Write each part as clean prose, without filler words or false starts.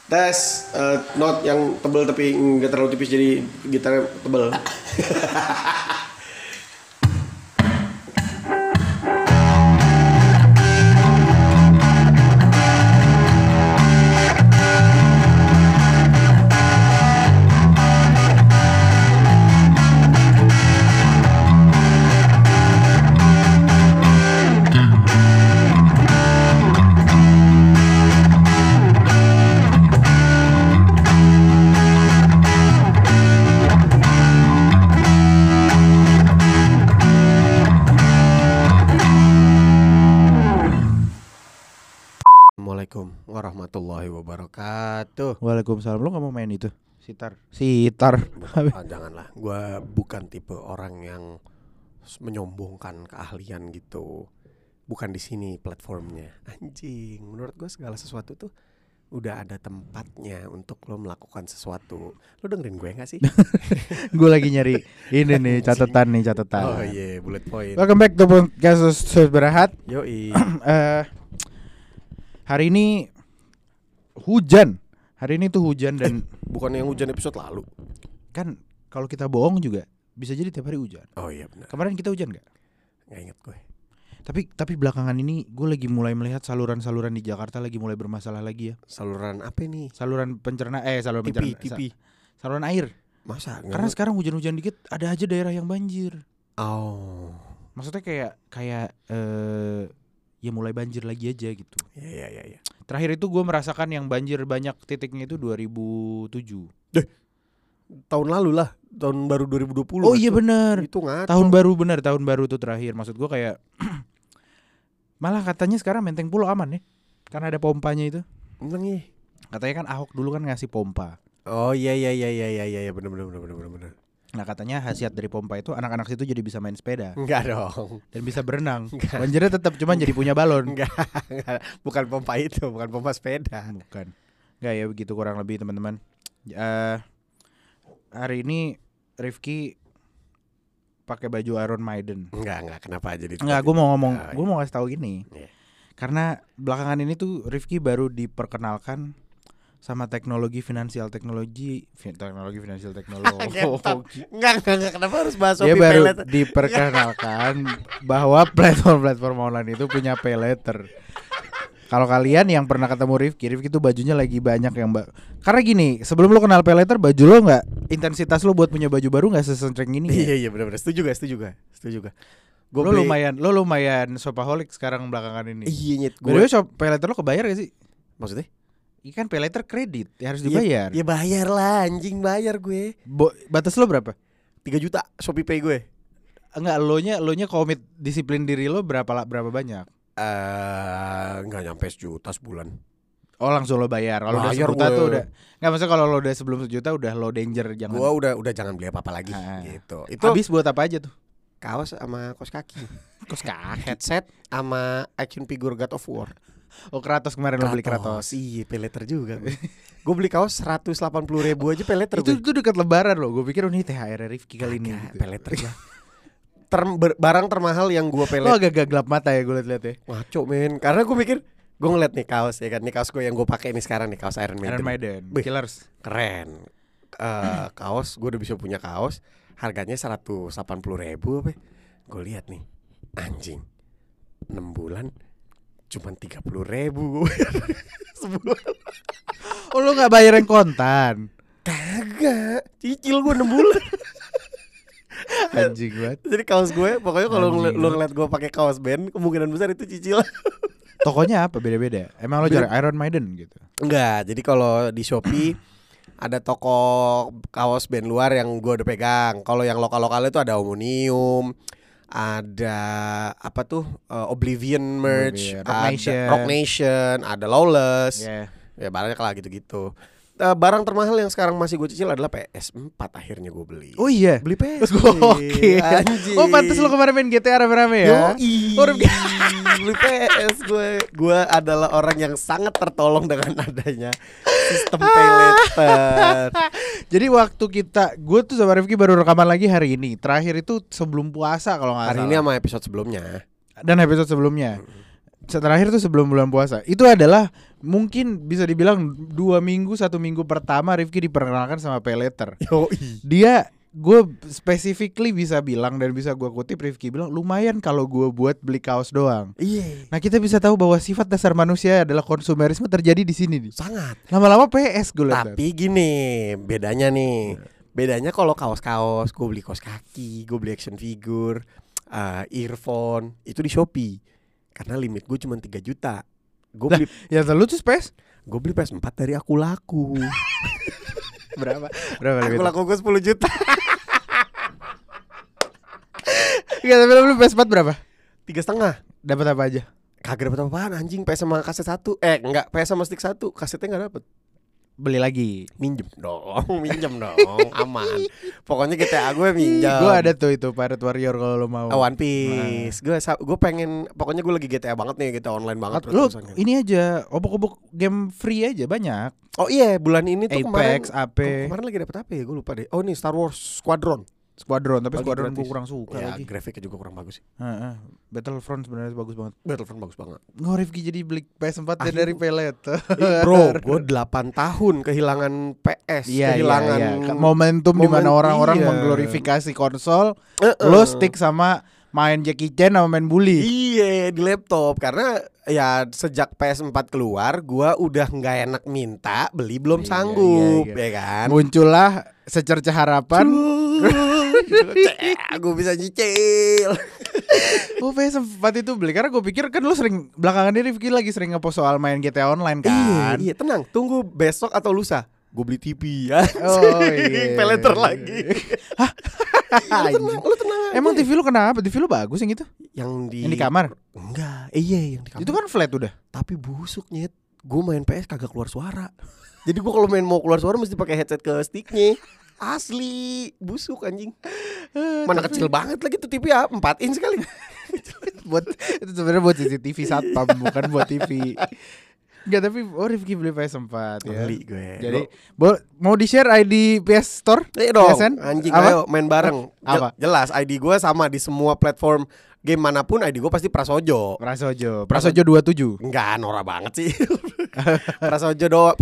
Tes note yang tebel tapi nggak terlalu tipis jadi gitarnya tebel. Assalamualaikum warahmatullahi wabarakatuh. Waalaikumsalam. Lo gak mau main itu? Sitar. Janganlah. Gue bukan tipe orang yang menyombongkan keahlian gitu. Bukan di sini platformnya. Anjing. Menurut gue segala sesuatu tuh udah ada tempatnya untuk lo melakukan sesuatu. Lo dengerin gue gak sih? Gue lagi nyari ini nih catatan. Oh iya, bullet point. Welcome back to Kasus Berehat. Yoi. Hari ini hujan. Hari ini tuh hujan dan bukan yang hujan episode lalu. kan kalau kita bohong juga bisa jadi tiap hari hujan. Oh iya benar. Kemarin kita hujan gak? Gak inget gue. Tapi belakangan ini gue lagi mulai melihat saluran-saluran di Jakarta lagi mulai bermasalah lagi ya. Saluran apa nih? Saluran pencernaan TV. Saluran air. Masa? Karena sekarang hujan-hujan dikit ada aja daerah yang banjir. Oh. Maksudnya kayak ya mulai banjir lagi aja gitu. Iya. Terakhir itu gue merasakan yang banjir banyak titiknya itu 2007. Tahun lalu lah, tahun baru 2020. Oh iya benar. Itu ngaco. Tahun baru tuh terakhir. Maksud gue kayak malah katanya sekarang Menteng Pulo aman ya. Karena ada pompanya itu. Bener nih. Katanya kan Ahok dulu kan ngasih pompa. Oh iya benar. Nah katanya khasiat dari pompa itu anak-anak situ jadi bisa main sepeda. Enggak dong. Dan bisa berenang. Enggak. Banjirnya tetap cuman jadi punya balon. Enggak. Bukan pompa itu, bukan pompa sepeda. Bukan. Enggak ya begitu kurang lebih teman-teman. Hari ini Rifki pakai baju Iron Maiden. Enggak, kenapa jadi? Enggak, gue mau ngasih tahu gini. Yeah. Karena belakangan ini tuh Rifki baru diperkenalkan sama finansial teknologi. Enggak, kenapa harus bahas Dia Shopee baru Paylater? diperkenalkan bahwa platform online itu punya Paylater. Kalau kalian yang pernah ketemu Rifki tuh bajunya lagi banyak yang karena gini, sebelum lo kenal Paylater baju lo nggak, intensitas lo buat punya baju baru nggak sesering ini. Iya benar. Setuju gak? Lo lumayan shopaholic sekarang belakangan ini. Iya nyet. Gue Paylater lo kebayar gak sih? Maksudnya? Ikan Paylater kredit ya harus dibayar. Ya bayar lah, anjing bayar gue. Batas lo berapa? 3 juta Shopee Pay gue. Enggak, lo nya komit disiplin diri lo berapa banyak? Enggak nyampe sejuta sebulan. Oh langsung lo bayar. Kalau udah sejuta tuh udah. Enggak, maksudnya kalau lo udah sebelum sejuta udah lo danger jangan. Gua udah jangan beli apa-apa lagi gitu. Itu habis buat apa aja tuh? Kaos sama kaos kaki. Headset sama action figure God of War. Oh Kratos kemarin lo beli Kratos. Iya Paylater juga gue beli kaos 180.000 aja Paylater. Itu dekat lebaran loh. Gue pikir ini THR Rifki kali ini gitu. Paylater ya. Barang termahal yang gue Paylater. Lo agak gelap mata ya gue liat ya. Ngaco men. Karena gue mikir gue ngeliat nih kaos ya kan. Nih kaos gue yang gue pakai nih sekarang nih, kaos Iron Maiden. Killers. Keren. Kaos gue udah bisa punya kaos. Harganya 180.000 apa. Gue lihat nih. Anjing 6 bulan cuman 30.000 sebulan. Oh lo gak bayar yang kontan? Kagak. Cicil gue 6 bulan. Anjing banget. Jadi kaos gue pokoknya kalau lo ngeliat gue pakai kaos band kemungkinan besar itu cicil. Tokonya apa beda-beda? Emang lo cari Iron Maiden gitu? Enggak. Jadi kalau di Shopee ada toko kaos band luar yang gue udah pegang. Kalau yang lokal-lokal itu ada Omonium, ada apa tuh Oblivion merch, Rock Nation, ada Lawless. Ya banyak lah gitu-gitu. Barang termahal yang sekarang masih gue cicil adalah PS4 akhirnya gue beli. Oh iya, beli PS. Oke. Oh pantas lo kemarin main GTA rame-rame ya. Beli PS gue adalah orang yang sangat tertolong dengan adanya sistem Paylater. Jadi waktu gue tuh sama Rifki baru rekaman lagi hari ini. Terakhir itu sebelum puasa kalau nggak salah. Hari ini sama episode sebelumnya. Dan episode sebelumnya. Terakhir tuh sebelum bulan puasa. Itu adalah Mungkin bisa dibilang 1 minggu pertama Rifki diperkenalkan sama pay letter. Yoi. Dia, gue specifically bisa bilang dan bisa gue kutip, Rifki bilang lumayan kalau gue buat beli kaos doang. Iya. Nah kita bisa tahu bahwa sifat dasar manusia adalah konsumerisme terjadi di sini nih. Sangat. Lama-lama PS gue lihat. Tapi gini, bedanya nih. Bedanya kalau kaos-kaos, gue beli kaos kaki, gue beli action figure, earphone, itu di Shopee. Karena limit gue cuma 3 juta. Gue beli Ya lu tuh PS gue beli PS4 dari Aku Laku. berapa Aku limit? Laku gue 10 juta. Enggak, tapi lu beli PS4 berapa? 3,5. Dapat apa aja? Kagak dapet apa-apaan anjing. PS sama kaset 1. Enggak, PS sama stick 1. Kasetnya gak dapet. Beli lagi. Minjem dong, aman. Pokoknya GTA gue minjem. Gue ada tuh itu Pirate Warrior kalau lo mau. One Piece. Gue pengen, pokoknya gue lagi GTA banget nih, GTA online banget. Lo terusan kan. ini aja obok-obok game free aja banyak. Oh iya, bulan ini tuh Apex, kemarin lagi dapet apa ya? Gue lupa deh. Oh ini Star Wars Squadron. Tapi Lagi Squadron gue gratis. kurang suka Ya lagi. grafiknya juga kurang bagus sih. Battlefront sebenarnya bagus banget. Battlefront bagus banget. Nggak, Rifki jadi beli PS4 dan Asli dari tuh. pay letter. Bro, gue 8 tahun kehilangan PS. Kehilangan momentum di mana orang-orang iya. mengglorifikasi konsol. Lo stick sama main Jackie Chan sama main bully. Iya, di laptop. Karena ya sejak PS4 keluar, gua udah nggak enak minta, beli belum Iya, sanggup, iya. ya kan? Muncullah secerca harapan. Gue bisa nyicil. Oh, PS4 itu beli karena gue pikir kan lu sering belakangan ini Rifki lagi sering ngepost soal main GTA Online kan. Iya, tenang. Tunggu besok atau lusa. Gue beli TV ya. Oh iya. Peleter lagi. Lu tenang aja. Emang TV lu kenapa? TV lu bagus yang itu? Yang Yang di kamar? Enggak. Iya, yang di kamar. Itu kan flat udah. Tapi busuk nyet. Gue main PS kagak keluar suara. Jadi gue kalau mau keluar suara mesti pakai headset ke sticknya. Asli busuk anjing. Mana kecil banget lagi tuh TV ya, 4 inch kali. Buat itu sebenarnya buat CCTV satpam bukan buat TV. Enggak, tapi Rifki beli PS4 ya. Beli gue. Jadi mau di-share ID PS Store? dong, PSN? anjing Apa? ayo main bareng. Apa? Jelas ID gue sama di semua platform game manapun, ID gue pasti Prasojo. Prasojo 27. Enggak, norak banget sih. Prasojo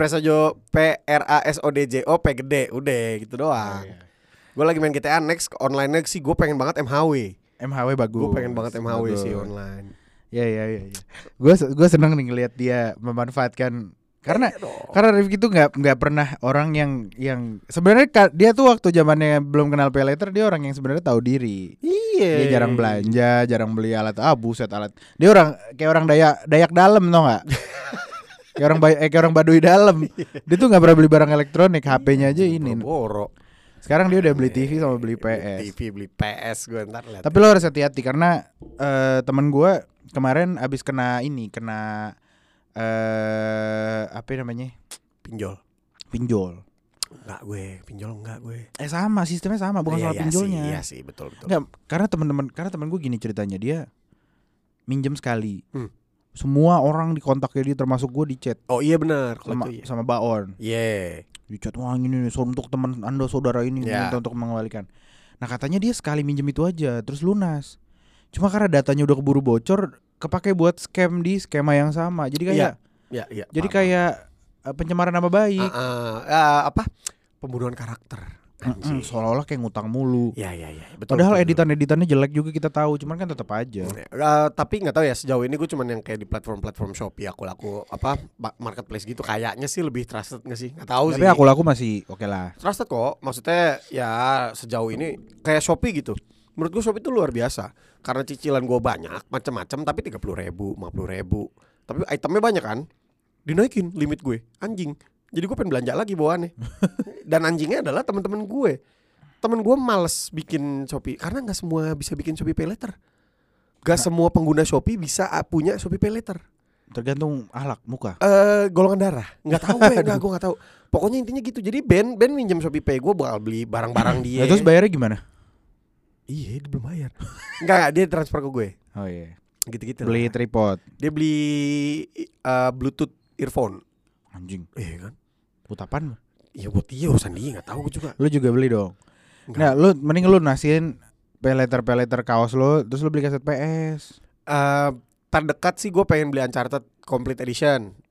PRASODJO P gede, udah gitu doang. Gue lagi main GTA Next, online sih gue pengen banget MHW. MHW bagus. Gue pengen banget MHW Bagus. sih online. Ya. Gue seneng nih ngelihat dia memanfaatkan karena Rifki tuh nggak pernah orang yang sebenarnya dia tuh waktu zamannya belum kenal pay letter dia orang yang sebenarnya tahu diri. Iya. Dia jarang belanja, jarang beli alat. Buset alat. Dia kayak orang Dayak dalam tau nggak? kayak orang Baduy dalam. Dia tuh nggak pernah beli barang elektronik, HP-nya aja ini. Boro. Sekarang dia udah beli TV sama beli PS. TV beli PS gue ntar lihat. Tapi lo harus hati-hati karena temen gue kemarin abis kena apa namanya? Pinjol. Enggak gue. Sama sistemnya sama, bukan soal pinjolnya. Iya sih, betul. Enggak, karena temen gue gini ceritanya, dia minjem sekali. Hmm. Semua orang di kontaknya dia termasuk gue di chat Oh iya benar. sama Baon. Iya. Di chat wah ini nih untuk teman Anda saudara ini Yeah. minta untuk mengembalikan. Nah katanya dia sekali minjem itu aja terus lunas. Cuma karena datanya udah keburu bocor, kepake buat scam di skema yang sama. Jadi kayak Iya. jadi kayak pencemaran nama baik. Apa? Pembunuhan karakter. Anjing. Seolah-olah kayak ngutang mulu. Iya. Betul. Padahal betul. editannya jelek juga kita tahu, cuman kan tetap aja. Tapi nggak tahu ya sejauh ini gue cuman yang kayak di platform Shopee aku laku apa marketplace gitu kayaknya sih lebih trusted nggak sih? Nggak tahu sih. Tapi aku laku masih oke lah. Trusted kok. Maksudnya ya sejauh ini kayak Shopee gitu. Menurut gue Shopee itu luar biasa karena cicilan gue banyak macam-macam tapi 30.000, 50.000. Tapi itemnya banyak kan? Dinaikin limit gue anjing. Jadi gue pengen belanja lagi bawaannya. Dan anjingnya adalah teman-teman gue. Temen gue males bikin Shopee karena nggak semua bisa bikin Shopee Pay Later. Gak semua pengguna Shopee bisa punya Shopee Pay Later. Tergantung ahlak muka. Golongan darah. Nggak tahu gue nggak tahu. Pokoknya intinya gitu. Jadi Ben minjem Shopee Pay gue bakal beli barang-barang dia. Nah, terus bayarnya gimana? Iya dia belum bayar. Enggak dia transfer ke gue. Oh iya. Gitu-gitu. Beli tripod. Dia beli Bluetooth earphone. Anjing. Iya kan? Buat apaan? Iya buat dia urusan dia nggak tahu gue juga. Lu juga beli dong. Enggak. Nah, lu mending lu nasihin pay letter kaos lu, terus lu beli kaset PS. Terdekat sih gue pengen beli Uncharted Complete Edition.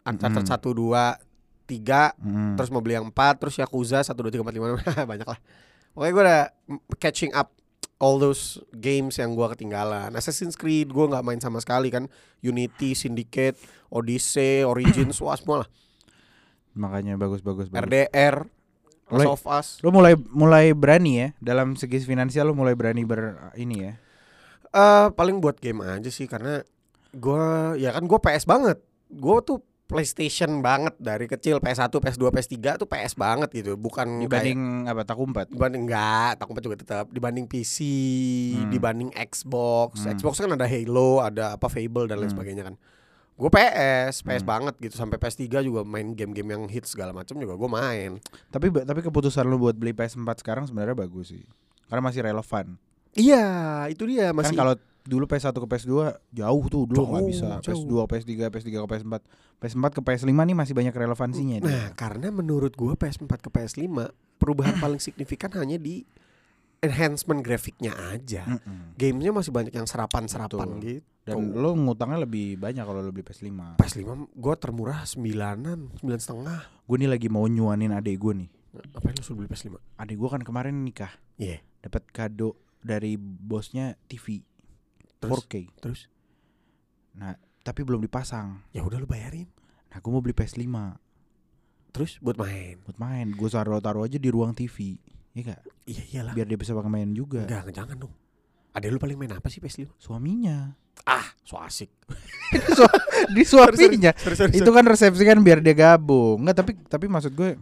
Uncharted 1 2 3, terus mau beli yang 4, terus Yakuza 1 2 3 4 5 banyak lah. Pokoknya gue udah catching up all those games yang gue ketinggalan. Assassin's Creed gue nggak main sama sekali kan. Unity, Syndicate, Odyssey, Origins, wah semua lah. Makanya bagus. RDR, Last of Us. Lo mulai berani ya dalam segi finansial, lo mulai berani ini ya. Paling buat game aja sih, karena gue PS banget. Gue tuh PlayStation banget dari kecil. PS1, PS2, PS3 tuh PS banget gitu. Bukan dibanding apa Takumpat. Dibanding enggak, Takumpat juga tetap. Dibanding PC, dibanding Xbox. Xbox kan ada Halo, ada apa Fable dan lain sebagainya kan. Gue PS banget gitu. Sampai PS3 juga main game-game yang hits segala macam juga gue main. Tapi keputusan lu buat beli PS4 sekarang sebenarnya bagus sih. Karena masih relevan. Iya, itu dia masih. Kan kalau dulu PS1 ke PS2 jauh tuh, dulu nggak bisa. Jauh. PS2 PS3 ke PS4, PS4 ke PS5 nih masih banyak relevansinya. Nah, karena menurut gua PS4 ke PS5 perubahan paling signifikan hanya di enhancement grafiknya aja. Gamenya masih banyak yang serapan gitu. Dan lo ngutangnya lebih banyak kalau lo beli PS5. PS5 gua termurah 9,5. Gue nih lagi mau nyuanin adek gue nih. Apa yang lo suruh beli PS5? Adek gue kan kemarin nikah. Iya. Dapat kado dari bosnya TV 4K. Terus? Nah, tapi belum dipasang. Ya udah lu bayarin. Nah, gue mau beli PS5. Terus buat main. Gue taruh aja di ruang TV. Iya gak? Iya iyalah. Biar dia bisa pakai main juga. Enggak, jangan dong. Adek lu paling main apa sih PS5? Suaminya. So asik. Di suaminya. Sorry. Itu kan resepsi kan biar dia gabung. Enggak, tapi maksud gue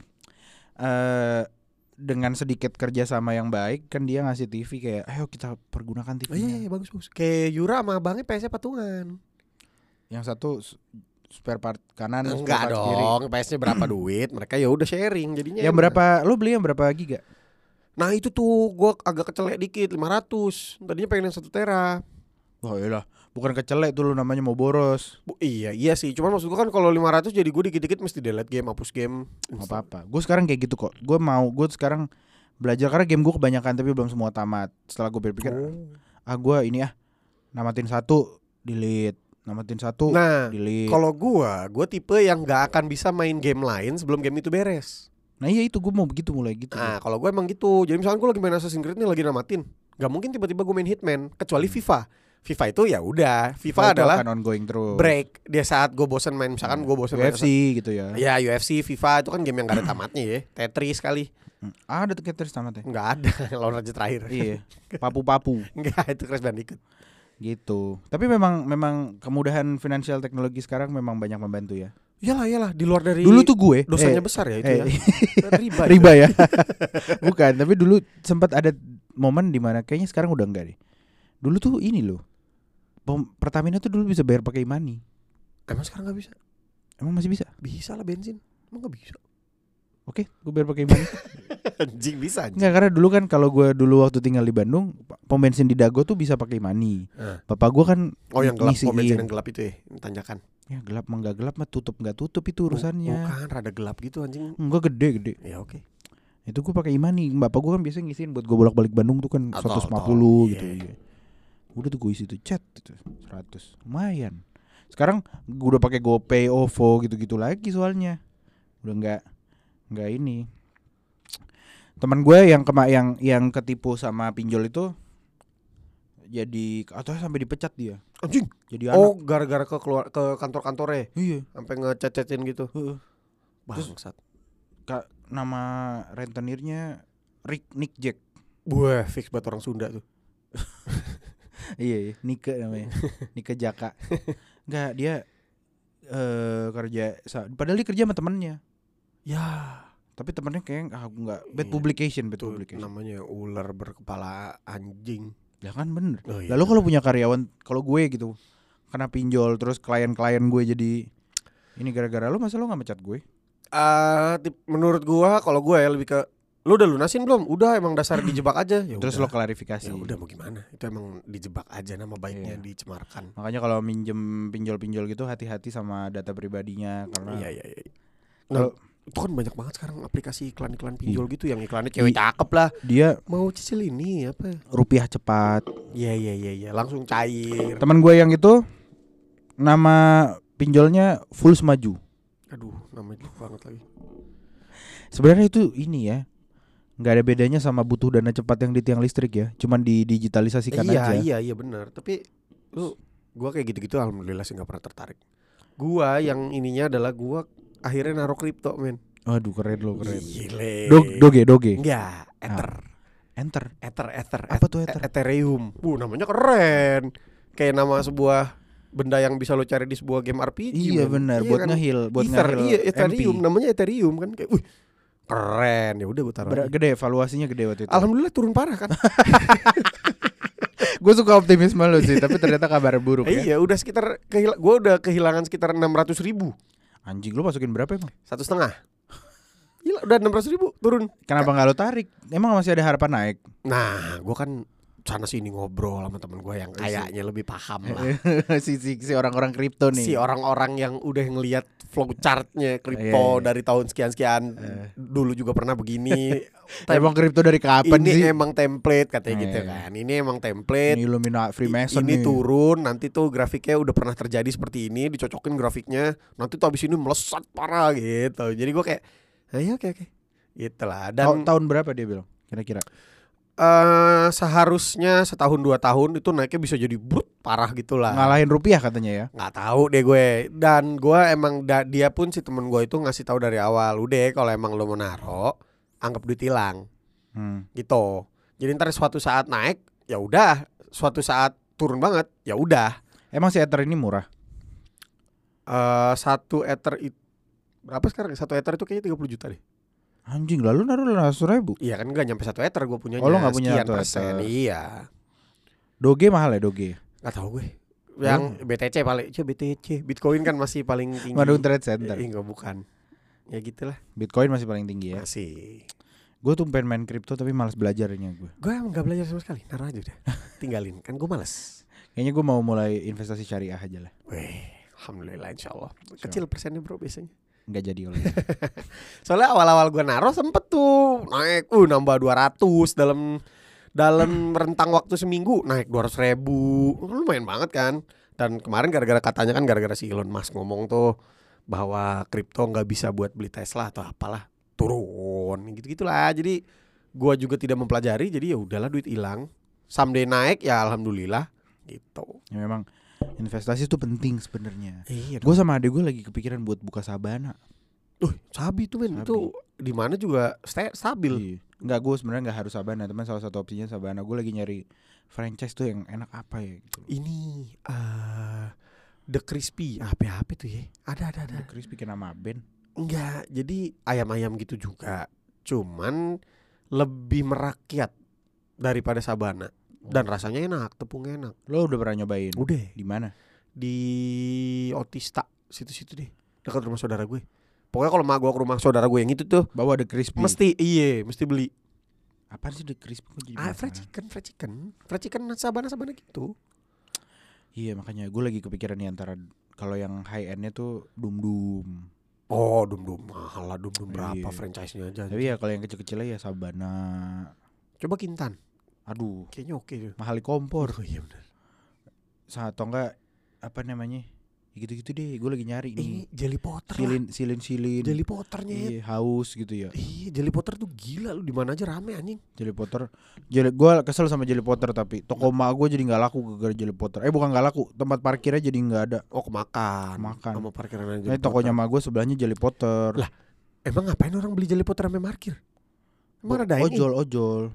dengan sedikit kerjasama yang baik kan dia ngasih TV kayak ayo kita pergunakan TV-nya. Iya bagus. Kayak Yura sama abangnya PS-nya patungan. Yang satu spare part kanan, enggak spare part dong, kiri. PS-nya berapa duit, mereka ya udah sharing jadinya. Yang berapa? Lo beli yang berapa giga? Nah itu tuh gue agak kecelek dikit 500. Tadinya pengen yang 1 tera. Oh iyalah, bukan kecelek tuh lo namanya mau boros. Iya sih, cuman maksud gue kan kalau 500 jadi gue dikit-dikit mesti delete game, hapus game. Gak apa-apa. Gue sekarang kayak gitu kok. Gue sekarang belajar karena game gue kebanyakan tapi belum semua tamat. Setelah gue berpikir, gue ini namatin 1 delete, namatin 1 delete. Kalau gue tipe yang nggak akan bisa main game lain sebelum game itu beres. Nah iya itu gue mau begitu mulai gitu. Nah kalau gue emang gitu. Jadi misalkan gue lagi main Assassin's Creed nih lagi namatin, gak mungkin tiba-tiba gue main Hitman kecuali FIFA. FIFA itu ya udah. FIFA adalah akan ongoing terus. Break dia saat gue bosan main, misalkan gue bosan UFC main gitu ya. Ya UFC, FIFA itu kan game yang gak ada tamatnya ya. Tetris kali. Ada tuh Tetris tamatnya. Nggak ada. Lawan Raja terakhir. Iya. Papu-papu. Enggak, itu Crash Bandicoot. Gitu. Tapi memang kemudahan finansial teknologi sekarang memang banyak membantu ya. Iyalah di luar dari dulu tuh gue dosanya besar ya itu ya. Riba ya. Bukan, tapi dulu sempat ada momen di mana kayaknya sekarang udah enggak deh. Dulu tuh ini loh. Pertamina tuh dulu bisa bayar pakai money. Emang sekarang nggak bisa? Emang masih bisa? Bisa lah bensin. Emang nggak bisa? Oke, gue bayar pakai money. Anjing bisa. Enggak, karena dulu kan kalau gue dulu waktu tinggal di Bandung, pom bensin di Dago tuh bisa pakai money. Bapak gue kan yang gelap, pom bensin yang gelap itu ya, tanjakan. Ya gelap mah nggak gelap mah nggak tutup itu urusannya. Bukan, rada gelap gitu anjing. Enggak gede. Ya oke. Itu gue pakai money. Bapak gue kan biasanya ngisiin buat gue bolak-balik Bandung tuh kan 150 gitu. Iya. Udah tuh gue isi tuh chat itu 100 lumayan. Sekarang gue udah pakai GoPay, OVO gitu-gitu lagi soalnya. Udah nggak ini. Teman gue yang ketipu sama pinjol itu jadi atau sampai dipecat dia. Anjing. Jadi anak. Gara-gara ke kantor-kantornya. Iya. Sampai ngececetin gitu. Bangsat. Nama rentenirnya Nick Jack. Wah, fix buat orang Sunda tuh. Iya, Nike namanya. Nike Jaka. Enggak, dia kerja padahal dia kerja sama temennya. Ya, tapi temennya kayak enggak bad publication. Namanya ular berkepala anjing. Ya kan bener. Lalu kalau punya karyawan, kalau gue gitu kena pinjol terus klien-klien gue jadi ini gara-gara lo, masa lo enggak mecat gue? Menurut gue kalau gue ya lebih ke lu udah lunasin belum? Udah, emang dasar dijebak aja. Ya terus udah. Lo klarifikasi. Ya udah mau gimana? Itu emang dijebak aja, nama baiknya dicemarkan. Makanya kalau minjem pinjol gitu hati-hati sama data pribadinya karena Iya. Nah, itu kan banyak banget sekarang aplikasi iklan-iklan pinjol gitu yang iklannya cewek cakep lah. Dia mau cicil ini apa? Rupiah cepat. Iya, langsung cair. Teman gue yang itu nama pinjolnya Full Maju. Aduh, namanya jelek banget lagi. Sebenarnya itu ini ya, nggak ada bedanya sama butuh dana cepat yang di tiang listrik ya, cuman didigitalisasikan aja. Iya benar. Tapi gua kayak gitu-gitu alhamdulillah sih nggak pernah tertarik. Gua yang ininya adalah gua akhirnya naruh kripto, men. Aduh keren lo, keren. Gile. Doge. Enggak, Ether. Enter. Apa tuh Ether? Ethereum. Namanya keren. Kayak nama sebuah benda yang bisa lo cari di sebuah game RPG. Iya benar, buat kan? nge-heal, buat Ether, nge-heal iya, Ethereum, MP. namanya Ethereum kan kayak, wih, keren. Ya udah gue taruh aja. Gede, valuasinya gede waktu itu. Alhamdulillah turun parah kan. Gue suka optimisme lo sih, tapi ternyata kabar buruk ya. Iya, udah sekitar gue udah kehilangan sekitar 600.000. Anjing, lo masukin berapa emang? 1,5. Gila, udah 600.000 turun. Kenapa nggak lo tarik? Emang masih ada harapan naik? Nah, gue kan sana sini ngobrol sama temen gue yang kayaknya lebih paham lah. si orang-orang kripto nih. Si orang-orang yang udah ngelihat flowchartnya kripto dari tahun sekian-sekian. Dulu juga pernah begini. Emang kripto dari kapan ini sih? Ini emang template katanya gitu kan. Ini emang template. Ini Illuminati Freemason ini nih. turun, nanti tuh grafiknya udah pernah terjadi seperti ini, dicocokin grafiknya. Nanti tuh abis ini melesat parah gitu. Jadi gue kayak, ayo oke. Gitu lah. Dan tahun berapa dia bilang? Kira-kira? Seharusnya setahun 2 tahun itu naiknya bisa jadi brut parah gitulah. Ngalahin rupiah katanya ya. Nggak tahu deh gue. Dan gue emang dia pun si temen gue itu ngasih tahu dari awal, udah kalau emang lo mau naro, anggap duit hilang. Gitu. Jadi ntar suatu saat naik, ya udah. Suatu saat turun banget, ya udah. Emang si Ether ini murah? 1 Ether itu berapa sekarang? 1 Ether itu kayaknya 30 juta deh. Anjing, lalu naruh 100.000. Iya kan gak nyampe 1 Ether gue punyanya. Oh, lo gak punya sekian 1 persen. Ether. Iya. Doge mahal ya Doge? Gak tahu gue. Yang BTC paling, BTC, Bitcoin kan masih paling tinggi. Bandung Trade Center. Enggak, bukan. Ya gitulah. Bitcoin masih paling tinggi ya. Masih. Gue tuh pengen main kripto tapi malas belajarnya gue. Gue emang gak belajar sama sekali. Naruh aja udah. Tinggalin. Kan gue malas. Kayaknya gue mau mulai investasi syariah aja lah. Wih, alhamdulillah insyaallah. Kecil persennya bro biasanya. Nggak jadi oleh. Soalnya awal-awal gue naruh sempet tuh naik, nambah 200 dalam rentang waktu seminggu naik 200.000, lumayan banget kan. Dan kemarin gara-gara si Elon Musk ngomong tuh bahwa kripto nggak bisa buat beli Tesla atau apalah, turun gitu-gitulah. Jadi gue juga tidak mempelajari, jadi ya udahlah duit hilang. Someday naik ya alhamdulillah gitu. Ya memang investasi itu penting sebenarnya. Iya. Gue sama adek gue lagi kepikiran buat buka Sabana. Sabi tuh men, itu di mana juga stabil. Iya. Enggak, gue sebenarnya nggak harus Sabana, teman salah satu opsinya Sabana. Gue lagi nyari franchise tuh yang enak apa ya gitu. Ini The Crispy apa tuh ya? Ada. The Crispy bikin nama band. Enggak, jadi ayam-ayam gitu juga. Cuman lebih merakyat daripada Sabana. Dan rasanya enak, tepungnya enak. Lo udah pernah nyobain? Udah. Di mana? Di Otista, situ-situ deh, dekat rumah saudara gue. Pokoknya kalau mak gue ke rumah saudara gue yang itu tuh bawa The Crispy. Mesti beli. Apaan sih The Crispy? Fried chicken Sabana gitu. Iya, makanya gue lagi kepikiran nih antara kalau yang high endnya tuh Dum. Oh, Dum mahal lah. Dum berapa Iya. franchise-nya aja. Tapi ya kalau yang kecil-kecilnya ya Sabana. Coba Kintan. Aduh, kayaknya oke tuh. mahal di kompor. Oh iya benar. Atau enggak apa namanya? Gitu-gitu deh, gue lagi nyari nih. Jelly Potter. Silin. Jelly Potternya. Iya, haus gitu ya. Iya, Jelly Potter tuh gila, lu di mana aja rame anjing. Jelly Potter. Gue kesel sama Jelly Potter, tapi toko mak gue jadi nggak laku gara-gara Jelly Potter. Bukan nggak laku, tempat parkirnya jadi nggak ada. Oh, kemakan. Sama parkiran aja. Nah, tokonya mak gue sebelahnya Jelly Potter. Lah, emang ngapain orang beli Jelly Potter sampai parkir? Emang ada ojol.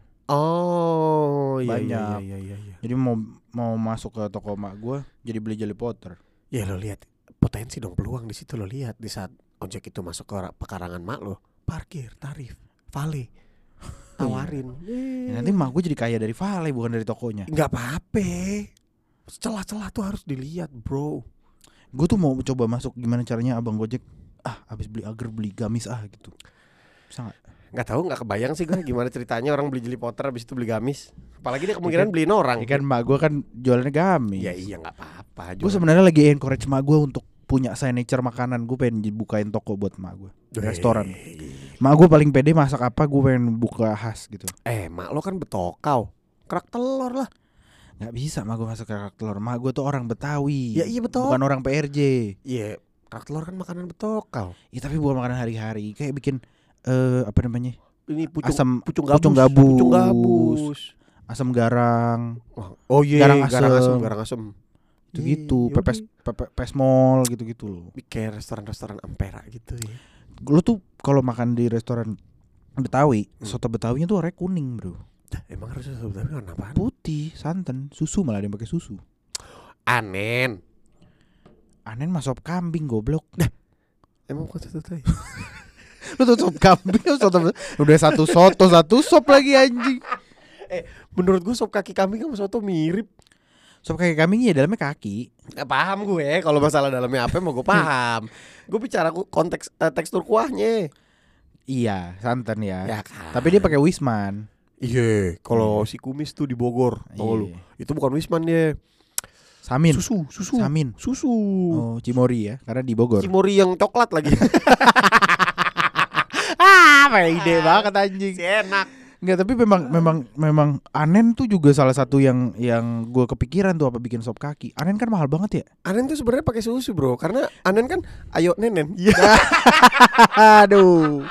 Oh, banyak. Iya. Jadi mau masuk ke toko mak gue, jadi beli Jelly Potter. Ya lo lihat potensi dong, peluang di situ lo lihat di saat ojek itu masuk ke pekarangan mak lo, parkir, tarif, vale, tawarin. Ya, nanti mak gue jadi kaya dari vale bukan dari tokonya. Nggak apa-apa, celah-celah tuh harus dilihat bro. Gue tuh mau coba masuk gimana caranya abang Gojek. Abis beli agar beli gamis gitu. Bisa nggak? Nggak tahu, nggak kebayang sih gue gimana ceritanya orang beli Jelly Potter abis itu beli gamis. Apalagi dia kemungkinan beliin orang. Ikan mak gue kan jualannya gamis. Ya iya nggak apa-apa. Gue sebenarnya lagi encourage mak gue untuk punya signature makanan. Gue pengen bukain toko buat mak gue, restoran. Mak gue paling pede masak apa, gue pengen buka khas gitu. Mak lo kan betokau, kerak telur lah. Nggak bisa mak gue masak kerak telur. Mak gue tuh orang Betawi. Ya iya betul. Bukan orang PRJ. Iya. Kerak telur kan makanan betokal. Ya tapi bukan makanan hari-hari. Kayak bikin apa namanya? Ini Asam pucung pucung gabus. gabus. Asam garang. Wah, oh iya, Garang garang asem. Gitu, Iya, pepes mall gitu-gitu loh. kayak restoran-restoran Ampera gitu ya. Lu tuh kalau makan di restoran Betawi, soto Betawinya tuh warnanya kuning, Bro. Emang harusnya tapi warna apaan? Putih, santan, susu malah ada yang pakai susu. Anen. Anen mah sop kambing goblok. Emang kok tuh? Lu tuh sop kambing soto udah satu soto satu sop lagi anjing. Menurut gue sop kaki kambing sama soto mirip. Sop kaki kambing ya dalamnya kaki. Paham gue kalau masalah dalamnya apa mau gue paham. Gue bicara konteks tekstur kuahnya. Iya, santan ya. Ya kan. Tapi dia pakai Wisman. Iya, kalau si kumis tuh di Bogor, tau lu. Itu bukan Wisman dia. Samin. Susu. Samin. Susu. Oh, Cimori ya, karena di Bogor. Cimori yang coklat lagi. Apa ide banget anjing. Si enak. Enggak, tapi memang Anen tuh juga salah satu yang gue kepikiran tuh apa bikin sop kaki. Anen kan mahal banget ya. Anen tuh sebenarnya pakai susu, Bro. Karena Anen kan ayo nenen. Iya. Aduh.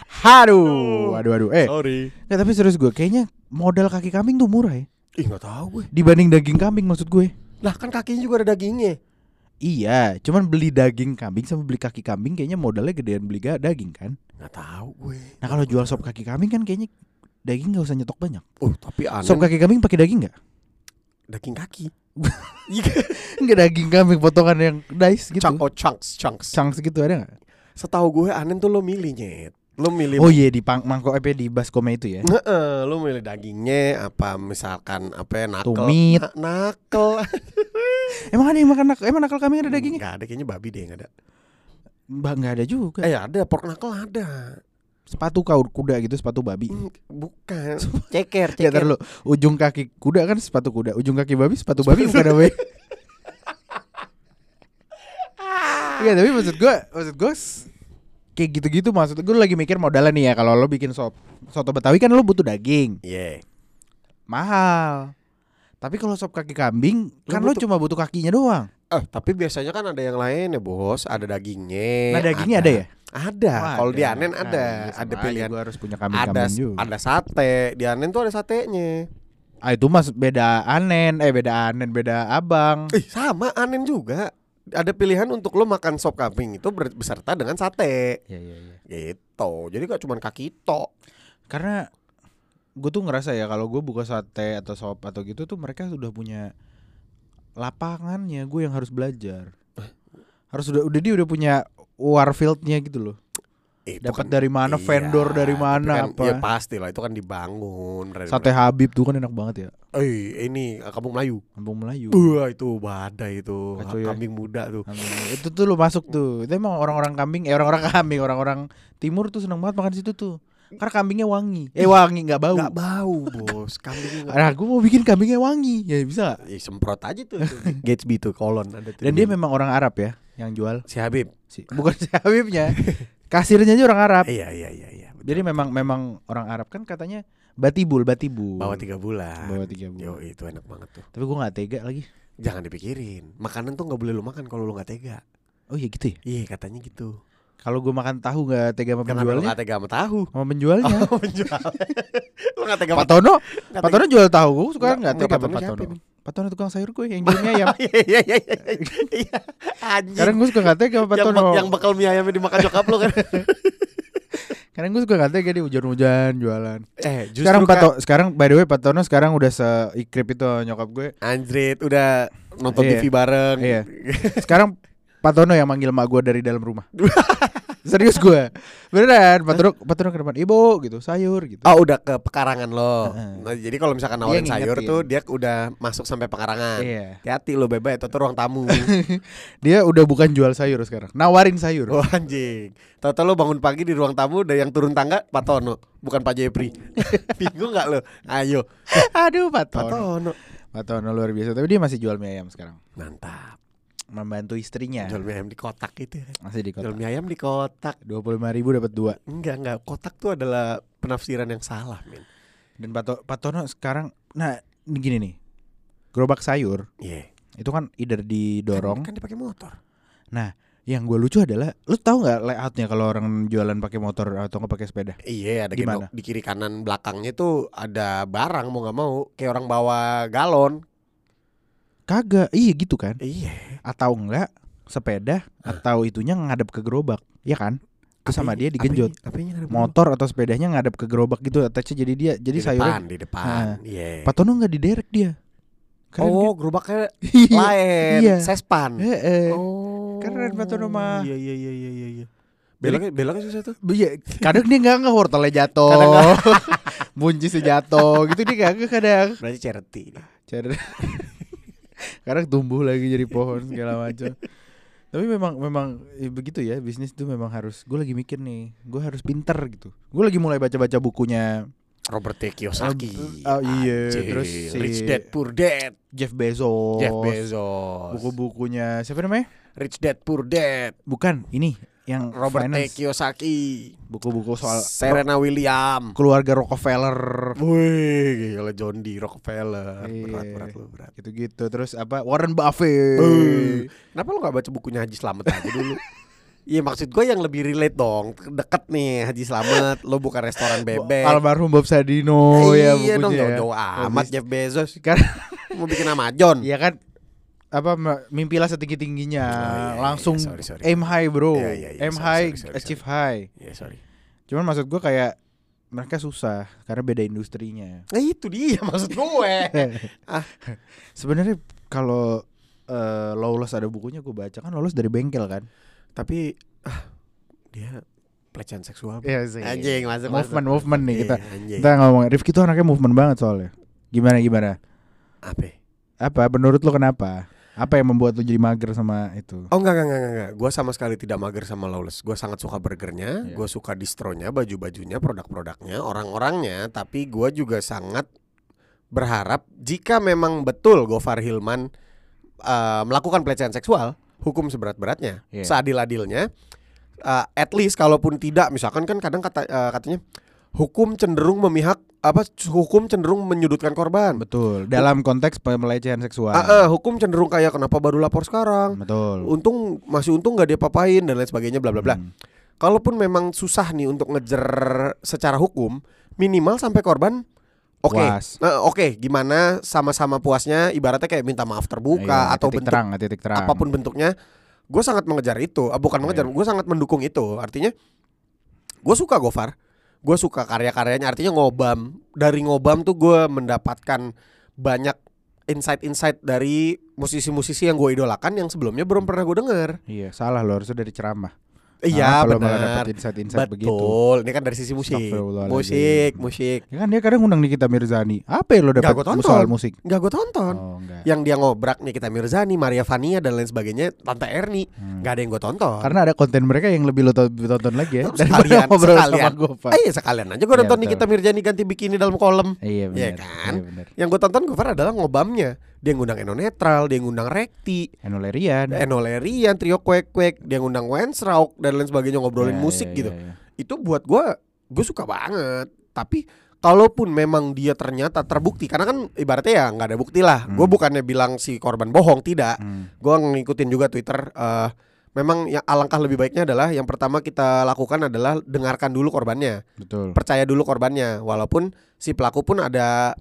Sorry. Nggak, tapi serius gue kayaknya modal kaki kambing tuh murah ya. Enggak tahu gue. Dibanding daging kambing maksud gue. Lah kan kakinya juga ada dagingnya. Iya, cuman beli daging kambing sama beli kaki kambing kayaknya modalnya gedean beli daging kan. Enggak tahu gue. Nah kalau jual sop kaki kambing kan kayaknya daging nggak usah nyetok banyak. Oh tapi Anen Sop kaki kambing pakai daging nggak? daging kaki. Enggak, daging kambing potongan yang dice gitu. Chunks. Chunks gitu ada nggak? Setahu gue Anen tuh lo milih Nyet. Lo milih. Oh iya, di mangkok apa di baskome itu ya. Lo milih dagingnya apa misalkan apa ya, nakel. Tumit. Nakel. Emang ada yang makan nakal? Emang nakal kambing ada dagingnya? Enggak ada, kayaknya babi deh yang ada. Nggak ada juga. Ada pork knuckle ada. Sepatu kuda gitu, sepatu babi. Bukan. Ceker. Ya ntar lu, ujung kaki kuda kan sepatu kuda, ujung kaki babi sepatu babi bukan apa? Iya, tapi maksud gue kayak gitu-gitu, maksud gue lagi mikir modalnya nih ya. Kalau lo bikin soto Betawi kan lo butuh daging. Iya. Mahal. Tapi kalau sop kaki kambing kan lo butuh- cuma butuh kakinya doang. Tapi biasanya kan ada yang lain ya, Bos. Ada dagingnya. Nah, dagingnya ada ya? Ada. Oh, Kalau di ada. Anen ada. Iya, Ada sama pilihan. aja, gua harus punya kambing-kambing juga. Ada sate. Di Anen tuh ada satenya. Itu mas beda beda abang. Sama Anen juga. Ada pilihan untuk lo makan sop kambing itu beserta dengan sate. Iya. Gitu. Jadi gak cuma kaki tok. Karena gue tuh ngerasa ya kalau gue buka sate atau sop atau gitu tuh mereka sudah punya lapangannya, gue yang harus belajar. Harus dia udah punya warfieldnya gitu loh. Dapat dari mana, vendor dari mana, kan, apa? ya pasti lah, itu kan dibangun. Sate Habib tuh kan enak banget ya. Ini Kampung Melayu. Kampung Melayu. Wah itu badai itu. Kacau ya. Kambing muda tuh. Itu tuh lo masuk tuh. Itu emang orang-orang timur tuh seneng banget makan situ tuh. Karena kambingnya wangi. Wangi nggak bau. Nggak bau bos. Kambingnya nggak. Nah, gue mau bikin kambingnya wangi. Ya bisa. Semprot aja tuh. Gatsby tuh kolon ada tuh. Dan dia memang orang Arab ya yang jual. Si Habib. Bukan si Habibnya. Kasirnya aja orang Arab. Iya. Betul. Jadi memang orang Arab kan katanya batibul. Bawa 3 bulan. Yo itu enak banget tuh. Tapi gue nggak tega lagi. Jangan dipikirin. Makanan tuh nggak boleh lu makan kalau lu nggak tega. Oh iya gitu ya. Iya katanya gitu. Kalau gue makan tahu nggak tega sama Kenapa lu penjualnya? nggak tega sama tahu? Sama penjualnya. Oh penjual. Lu nggak tega Pak Tono jual tahu, gue suka nggak Nggak, tega sama Pak Tono Pak siapa Tono. ini? Pak Tono tukang sayur gue yang jual mie ayam. Iya. Anjing. Sekarang gue suka nggak tega sama Pak Tono. Yang bakal mie ayamnya dimakan nyokap lu kan. Sekarang gue suka nggak tega dia hujan-hujan jualan. Justru Sekarang by the way Pak Tono sekarang udah seikrip itu nyokap gue. Anjrit udah nonton Iya. TV bareng. Iya. Sekarang Pak Tono yang manggil mak gue dari dalam rumah. Serius gue. Beneran Pak Tono ke depan, "Ibu," gitu, "sayur," gitu. Oh udah ke pekarangan lo. Heeh. Nah, jadi kalau misalkan Dia nawarin sayur ngingetin. tuh dia udah masuk sampai pekarangan. Iya. Hati-hati lo bebek itu tuh ruang tamu. Dia udah bukan jual sayur sekarang. Nawarin sayur. Oh anjing. Tahu-tahu lo bangun pagi di ruang tamu udah yang turun tangga Pak Tono, bukan Pak Jepri. Bingung enggak lo? Ayo. Aduh, Pak Pak Tono. Tono. Pak Tono luar biasa, tapi dia masih jual mie ayam sekarang. Mantap. Membantu istrinya. Jual mie ayam di kotak itu ya. Masih di Jual kota. mie ayam di kotak. 25.000 dapat 2. Enggak. Kotak tuh adalah penafsiran yang salah, men. Dan Pak Tono sekarang ini gini nih. Gerobak sayur Iya. itu kan either didorong. Kan dipakai motor. Nah, Yang gue lucu adalah, lu tahu nggak layoutnya kalau orang jualan pakai motor atau nggak pakai sepeda? Iya, ada Gimana? di kiri kanan belakangnya tuh ada barang mau nggak mau, kayak orang bawa galon. Kagak, iya gitu kan? Iya. Atau enggak sepeda atau itunya ngadep ke gerobak, ya kan? Terus sama dia digenjot. Motor atau sepedanya ngadep ke gerobak gitu, attach-nya jadi dia, jadi di sayurnya. depan, di depan. Iya. Patono nggak diderek dia. Keren Oh, kan? gerobaknya Iya. lain, Iya. sespan. Oh. Keren Patono mah. Iya. Belakangnya susah tuh. Iya, kadang dia nggak wortelnya jatuh, buncisnya jatuh, gitu dia nggak kadang. Berarti charity. Kadang tumbuh lagi jadi pohon segala macam. Tapi memang begitu ya, bisnis itu memang harus. Gue lagi mikir nih, gue harus pinter gitu. Gue lagi mulai baca bukunya Robert T. Kiyosaki. Iya, Anjir, terus si Rich Dad Poor Dad. Jeff Bezos. Buku-bukunya siapa namanya? Rich Dad Poor Dad. Bukan, ini yang Robert T. finance. Kiyosaki. Buku-buku soal Serena Williams. keluarga Rockefeller. Wih, gila John D. Rockefeller. Iya. Berat. Gitu-gitu. Terus apa? Warren Buffett. Kenapa lo gak baca bukunya Haji Slamet aja dulu? Iya, maksud gue yang lebih relate dong. Deket nih Haji Slamet. Lo buka restoran bebek. Almarhum Bob Sadino ya iya dong, bukunya. jauh amat Jeff Bezos. Kan Mau bikin Amazon. ya kan apa mimpilah setinggi-tingginya. iya, langsung sorry. aim high bro. Iya, Aim sorry, high, sorry. achieve high. Iya, sorry. Cuman maksud gue kayak mereka susah karena beda industrinya. Nah itu dia maksud gue. Sebenarnya kalau Lawless ada bukunya gue baca, kan Lawless dari bengkel kan. Tapi dia pelecehan seksual. Iya sih. Anjing, masuk. Movement nih kita. Iya, anjing. Kita ngomong Rifki tuh anaknya movement banget soalnya. Gimana? Apa menurut lo kenapa? Apa yang membuat lo jadi mager sama itu? Oh enggak. Gue sama sekali tidak mager sama Lawless. Gue sangat suka burgernya, Iya. gue suka distronya, baju-bajunya, produk-produknya, orang-orangnya. Tapi gue juga sangat berharap jika memang betul Gofar Hilman melakukan pelecehan seksual, hukum seberat-beratnya, Iya. seadil-adilnya. At least kalaupun tidak, misalkan kan kadang katanya hukum cenderung memihak hukum cenderung menyudutkan korban. Betul. Dalam konteks pelecehan seksual. Hukum cenderung kayak kenapa baru lapor sekarang? Betul. Masih untung nggak dia papain dan lain sebagainya bla bla bla. Hmm. Kalaupun memang susah nih untuk ngejer secara hukum, minimal sampai korban Puas. Oke, gimana sama-sama puasnya, ibaratnya kayak minta maaf terbuka Iya, atau titik bentuk terang. apapun bentuknya. Gue sangat mengejar itu, bukan mengejar, gue sangat mendukung itu. Artinya gue suka Gofar, gue suka karya-karyanya. Artinya dari ngobam tuh gue mendapatkan banyak insight dari musisi-musisi yang gue idolakan yang sebelumnya belum pernah gue dengar. Iya, salah lo, harusnya dari ceramah. Iya kalau malah benar. dapat insight-insight begitu. Betul. Ini kan dari sisi musik. Astagfirullahaladzim. Ya kan dia kadang undang Nikita Mirzani. Apa yang lo Nggak dapat gua tonton. soal musik? Nggak gue tonton. Oh, enggak. Yang dia ngobrak Nikita Mirzani, Maria Vania dan lain sebagainya, Tante Erni, nggak ada yang gue tonton. Karena ada konten mereka yang lebih lo tonton lagi ya. sekalian, ngobrol sama Gofar. sekalian aja gue nonton Iya, Nikita Mirzani ganti bikini dalam kolam. Iya Iya benar. kan? Iya benar. Yang gue tonton Gofar adalah ngobamnya. Dia ngundang Eno Netral, dia ngundang Rekti, Eno Lerian, Trio Kwek, dia ngundang Wensrauk dan lain sebagainya, ngobrolin musik gitu. Iya. Itu buat gue suka banget. Tapi kalaupun memang dia ternyata terbukti, karena kan ibaratnya ya nggak ada bukti lah. Gue bukannya bilang si korban bohong, tidak. Gue ngikutin juga Twitter. Memang yang alangkah lebih baiknya adalah yang pertama kita lakukan adalah dengarkan dulu korbannya, Betul. percaya dulu korbannya, walaupun si pelaku pun ada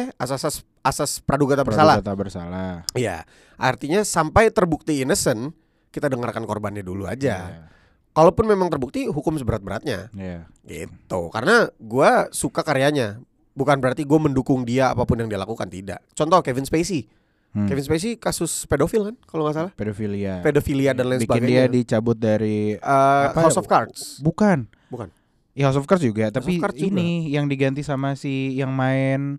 asas praduga tak bersalah. Praduga tak bersalah. Iya, artinya sampai terbukti innocent kita dengarkan korbannya dulu aja. Iya. Kalaupun memang terbukti hukum seberat-beratnya. Iya. Gitu. Karena gue suka karyanya. Bukan berarti gue mendukung dia apapun yang dia lakukan, tidak. Contoh Kevin Spacey. Kevin Spacey kasus pedofil kan kalau nggak salah. Pedofilia dan lain Bikin sebagainya. dia dicabut dari House of Cards. Bukan. Ya House of Cards juga, tapi of Cards ini yang diganti sama si yang main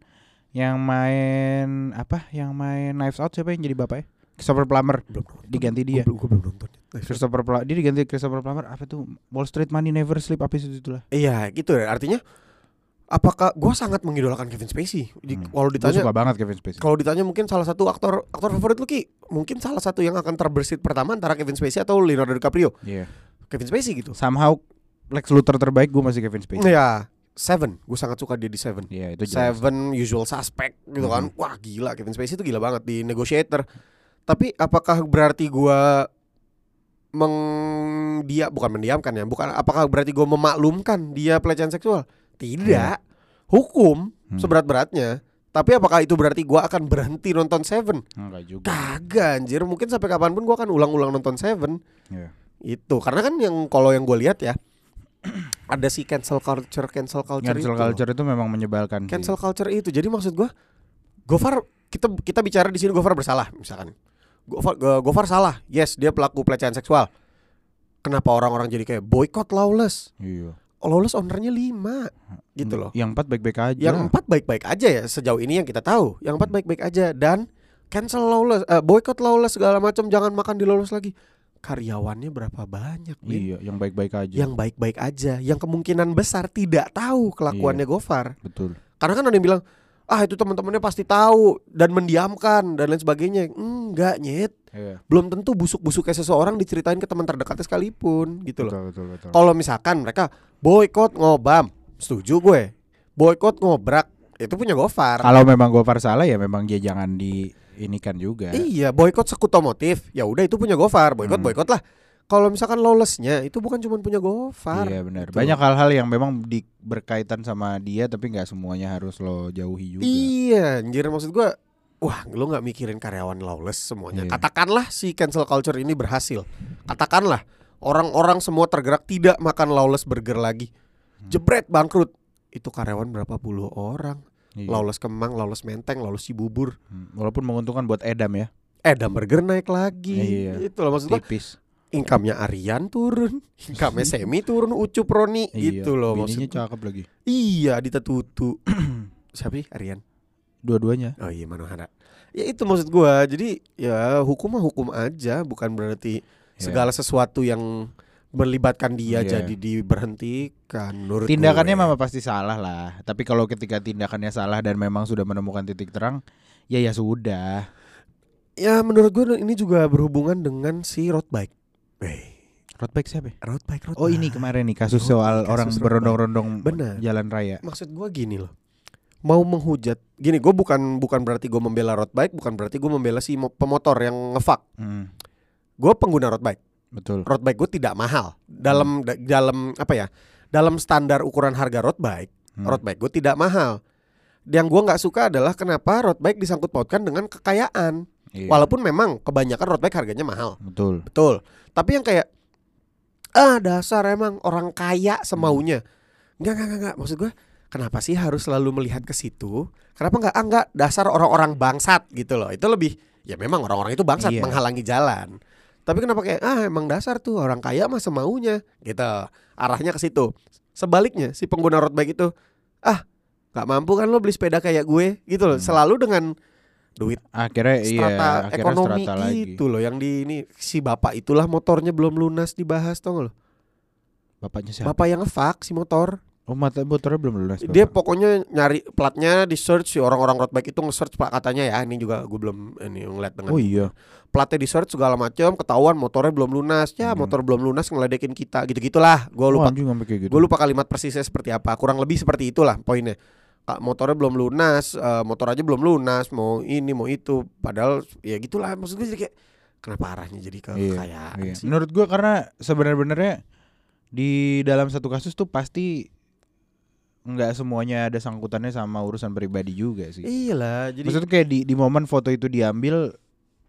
Knives Out, siapa yang jadi bapaknya? Christopher Plummer. Diganti dia. Gue belum nonton. Dia diganti Christopher Plummer. Apa tuh? Wall Street Money Never Sleep, apa itulah. Iya gitu ya. Artinya apakah gue sangat mengidolakan Kevin Spacey? Kalau Gue ditanya, suka banget Kevin Spacey. kalau ditanya mungkin salah satu aktor favorit lu Ki, mungkin salah satu yang akan terbersit pertama antara Kevin Spacey atau Leonardo DiCaprio. Iya. Kevin Spacey gitu. Somehow Lex Luthor terbaik gue masih Kevin Spacey. Iya. Seven, gue sangat suka dia di Seven. Iya, itu jelas. Seven, Usual Suspect gitu kan. Wah gila, Kevin Spacey itu gila banget di Negotiator. Tapi apakah berarti gue bukan mendiamkan ya, bukan apakah berarti gue memaklumkan dia pelecehan seksual? Tidak. Hukum seberat-beratnya. Tapi apakah itu berarti gue akan berhenti nonton Seven? Enggak juga. Kagak anjir, mungkin sampai kapanpun gue akan ulang-ulang nonton Seven. Iya. Itu karena kan kalau yang gue lihat ya ada si cancel culture Cancel itu. culture itu memang menyebalkan. Cancel culture itu. Jadi maksud gue Gofar, kita bicara di sini Gofar bersalah misalkan. Gofar salah. Yes, dia pelaku pelecehan seksual. Kenapa orang-orang jadi kayak boycott Lawless? Iya. Lawless ownernya 5 gitu loh. Yang 4 baik-baik aja. Yang 4 baik-baik aja ya sejauh ini yang kita tahu. Yang 4 baik-baik aja dan cancel Lawless, boycott Lawless segala macam, jangan makan di Lawless lagi. Karyawannya berapa banyak, Min? Iya, yang baik-baik aja. Yang baik-baik aja, yang kemungkinan besar tidak tahu kelakuannya Gofar. Betul. Karena kan ada yang bilang, itu teman-temannya pasti tahu dan mendiamkan dan lain sebagainya. Enggak, nyet. Iya. Belum tentu busuk-busuknya seseorang diceritain ke teman terdekatnya sekalipun gitu loh. Betul. Kalau misalkan mereka boykot ngobam, setuju gue. Boykot ngobrak, itu punya Gofar. Kalau memang Gofar salah ya memang dia jangan diinikan juga. Iya, boykot sekutu motif, ya udah itu punya Gofar. Boykot lah. Kalau misalkan Lawless-nya itu bukan cuma punya Gofar. Iya benar. Gitu. Banyak hal-hal yang memang berkaitan sama dia tapi nggak semuanya harus lo jauhi juga. Iya, anjir maksud gue, wah lo nggak mikirin karyawan Lawless semuanya. Iya. Katakanlah si cancel culture ini berhasil. Katakanlah orang-orang semua tergerak tidak makan Lawless burger lagi. Jebret bangkrut. Itu karyawan berapa puluh orang. Iya. Lawless Kemang, Lawless Menteng, Lawless Cibubur. Walaupun menguntungkan buat Edam ya. Edam burger naik lagi. Iya. Itu loh maksud gue. Tipis. Income-nya Aryan turun, income-nya Semi turun, Ucup Roni gitu loh Bininya maksudnya. cakep lagi. Iya, Dita Tutu. Siapa sih? Aryan. Dua-duanya. Oh iya, Manohara. Ya itu maksud gua. Jadi ya hukum mah hukum aja, bukan berarti segala sesuatu yang melibatkan dia jadi diberhentikan. Menurut tindakannya gue. memang pasti salah lah. Tapi kalau ketika tindakannya salah dan memang sudah menemukan titik terang, ya sudah. Ya menurut gue ini juga berhubungan dengan si road bike. Road bike siapa? Road bike. Oh ini kemarin nih kasus soal orang berondong-rondong jalan raya. Maksud gue gini loh, mau menghujat gini, gue bukan berarti gue membela road bike, bukan berarti gue membela si pemotor yang ngefuck. Gue pengguna road bike. Betul. Road bike gue tidak mahal dalam apa ya? Dalam standar ukuran harga road bike gue tidak mahal. Yang gue nggak suka adalah kenapa road bike disangkut pautkan dengan kekayaan. Iya. Walaupun memang kebanyakan road bike harganya mahal. Betul. Tapi yang kayak dasar emang orang kaya semaunya. Enggak. Maksud gue, kenapa sih harus selalu melihat ke situ? Kenapa enggak dasar orang-orang bangsat gitu loh. Itu lebih ya memang orang-orang itu bangsat menghalangi jalan. Tapi kenapa kayak emang dasar tuh orang kaya mah semaunya gitu. Arahnya ke situ. Sebaliknya si pengguna road bike itu enggak mampu kan lo beli sepeda kayak gue gitu loh. Selalu dengan duit akhirnya strata ekonomi strata itu loh yang di ini si bapak itulah motornya belum lunas dibahas tau gak lo? Bapaknya siapa? Bapak yang nge-fuck si motor. Oh motornya belum lunas. Dia pokoknya nyari platnya di search, si orang-orang road bike itu nge-search pak katanya ya, ini juga gue belum ngeliat dengan. Oh iya. Platnya di search segala macam, ketahuan motornya belum lunas. Ya motor belum lunas ngeledekin kita gitu-gitulah. Gue lupa. Gue lupa kalimat persisnya seperti apa. Kurang lebih seperti itulah poinnya. Motornya belum lunas, motor aja belum lunas, mau ini mau itu, padahal ya gitulah. Maksud gue jadi kayak kenapa arahnya jadi ke kekayaan sih? Menurut gue karena sebenarnya di dalam satu kasus tuh pasti nggak semuanya ada sangkutannya sama urusan pribadi juga sih. Iyalah, jadi maksudnya kayak di momen foto itu diambil,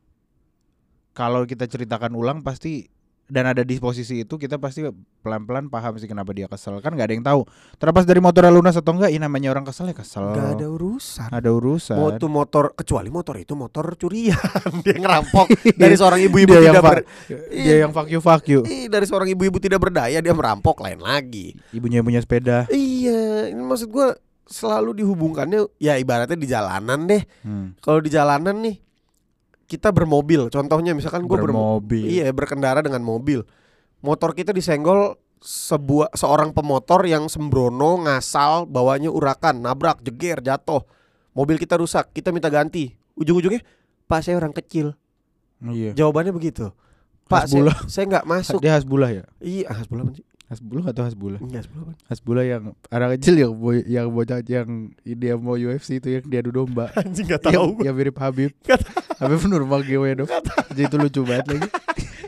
kalau kita ceritakan ulang pasti, dan ada di posisi itu kita pasti pelan-pelan paham sih kenapa dia kesel. Kan gak ada yang tahu terlepas dari motornya lunas atau enggak. Ya namanya orang kesel ya kesel. Gak ada urusan. Mau tuh motor, kecuali motor itu motor curian. Dia ngerampok dari seorang ibu-ibu dia yang fuck you. Dari seorang ibu-ibu tidak berdaya dia merampok, lain lagi. Ibunya punya sepeda. Iya, ini maksud gue selalu dihubungkannya ya ibaratnya di jalanan deh. Kalau di jalanan nih kita bermobil, contohnya misalkan gue bermobil, berkendara dengan mobil, motor kita disenggol seorang pemotor yang sembrono, ngasal, bawanya urakan, nabrak, jeger, jatuh, mobil kita rusak, kita minta ganti, ujung-ujungnya, Pak saya orang kecil, jawabannya begitu, Pak saya nggak masuk. Dia Hasbullah ya? Iya, Hasbullah apa sih? Hasbullah atau Hasbullah? Hasbullah yang anak kecil yang bocah yang dia mau UFC itu yang dia adu domba. Anjing nggak tahu. Yang mirip Habib. Habib Nurmagomedov. Jadi itu lucu banget lagi.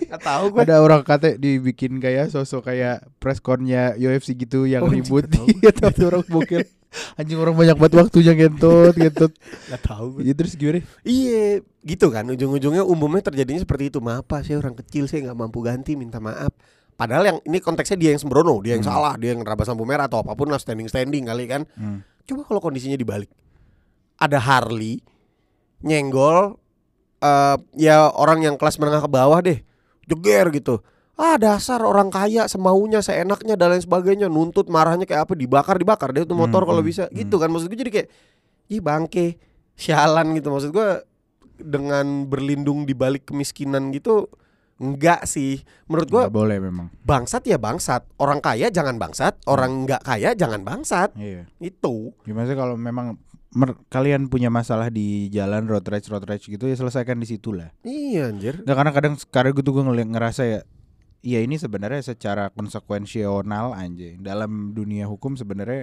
Gak tahu gue. Ada orang kata dibikin kayak sosok kayak press con-nya UFC gitu yang Oh, ribut. anjing, Iya tapi orang bokil. Anjing orang banyak banget waktunya ngentut. Gak tahu gue. Ya terus gimana? Iya, gitu kan. Ujung-ujungnya umumnya terjadinya seperti itu. Maaf Pak, saya orang kecil, saya nggak mampu ganti, minta maaf. Padahal yang ini konteksnya dia yang sembrono, dia yang salah, dia yang nerabas lampu merah atau apapun lah, standing kali kan. Coba kalau kondisinya dibalik, ada Harley nyenggol, ya orang yang kelas menengah ke bawah deh, jeger gitu. Dasar orang kaya semaunya, seenaknya dan lain sebagainya, nuntut marahnya kayak apa, dibakar dia tuh motor kalau bisa, gitu kan. Maksud gue jadi kayak, ih bangke, sialan gitu. Maksud gue dengan berlindung di balik kemiskinan gitu, enggak sih. Menurut gue nggak boleh memang. bangsat ya bangsat, orang kaya jangan bangsat, orang enggak kaya jangan bangsat. Iya. Itu. Gimana sih kalau memang kalian punya masalah di jalan road rage gitu ya selesaikan di situ lah. Iya anjir. Nggak, karena kadang sekarang gue ngerasa ya, iya ini sebenarnya secara konsekuensional anjing dalam dunia hukum sebenarnya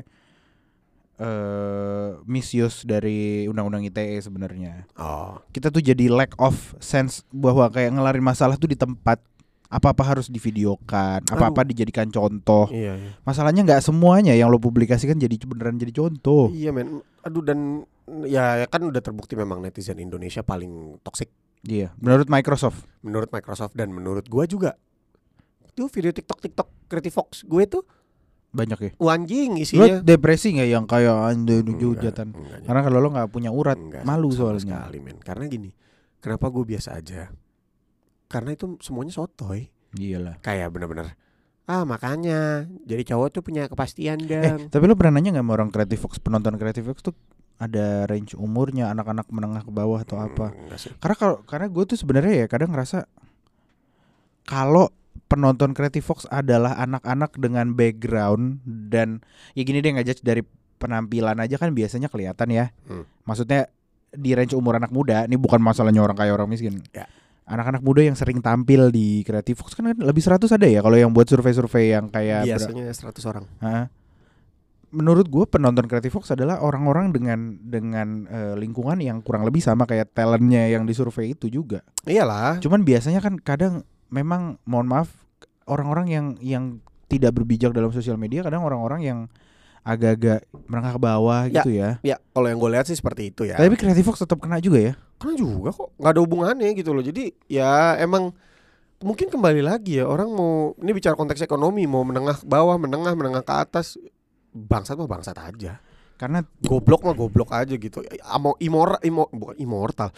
misuse dari undang-undang ITE sebenarnya. Oh. Kita tuh jadi lack of sense bahwa kayak ngelarin masalah tuh di tempat, apa-apa harus divideokan, apa-apa dijadikan contoh. Iya. Masalahnya nggak semuanya yang lo publikasikan jadi beneran jadi contoh. Iya men. Aduh, dan ya kan udah terbukti memang netizen Indonesia paling toksik. Iya, menurut Microsoft. Menurut Microsoft dan menurut gua juga. Itu video TikTok Creative Fox gue tuh Banyak ya. anjing Lo isinya. depresi nggak yang kayak anda Enggak, hujatan? enggak, Karena kalau lo nggak punya urat, enggak, malu sama soalnya. sekali, men. Karena gini, kenapa gue biasa aja? Karena itu semuanya sotoy. Iyalah. Kayak bener-bener makanya jadi cowok tuh punya kepastian dan Tapi lo pernah nanya nggak sama orang Creative Fox, penonton Creative Fox tuh ada range umurnya, anak-anak menengah ke bawah atau apa? enggak sih. Karena gue tuh sebenarnya ya kadang ngerasa kalau penonton Creative Fox adalah anak-anak dengan background dan ya gini deh, nggak judge dari penampilan aja kan biasanya kelihatan ya. Maksudnya di range umur anak muda, ini bukan masalahnya orang kaya orang miskin. Ya. Anak-anak muda yang sering tampil di Creative Fox kan lebih 100 ada ya kalau yang buat survei-survei yang kayak Biasanya 100 orang. Menurut gue penonton Creative Fox adalah orang-orang dengan lingkungan yang kurang lebih sama kayak talentnya yang disurvei itu juga. Iyalah. Cuman biasanya kan kadang memang mohon maaf orang-orang yang tidak berbijak dalam sosial media, kadang orang-orang yang agak-agak menengah ke bawah gitu ya. Ya, kalau yang gue lihat sih seperti itu ya. Tapi Creative Fox tetap kena juga ya. Kena juga kok, nggak ada hubungannya gitu loh. Jadi ya emang mungkin kembali lagi ya, orang mau ini bicara konteks ekonomi, mau menengah ke bawah, menengah ke atas, bangsat mah bangsat aja. Karena Goblok mah goblok aja gitu. Bukan immortal.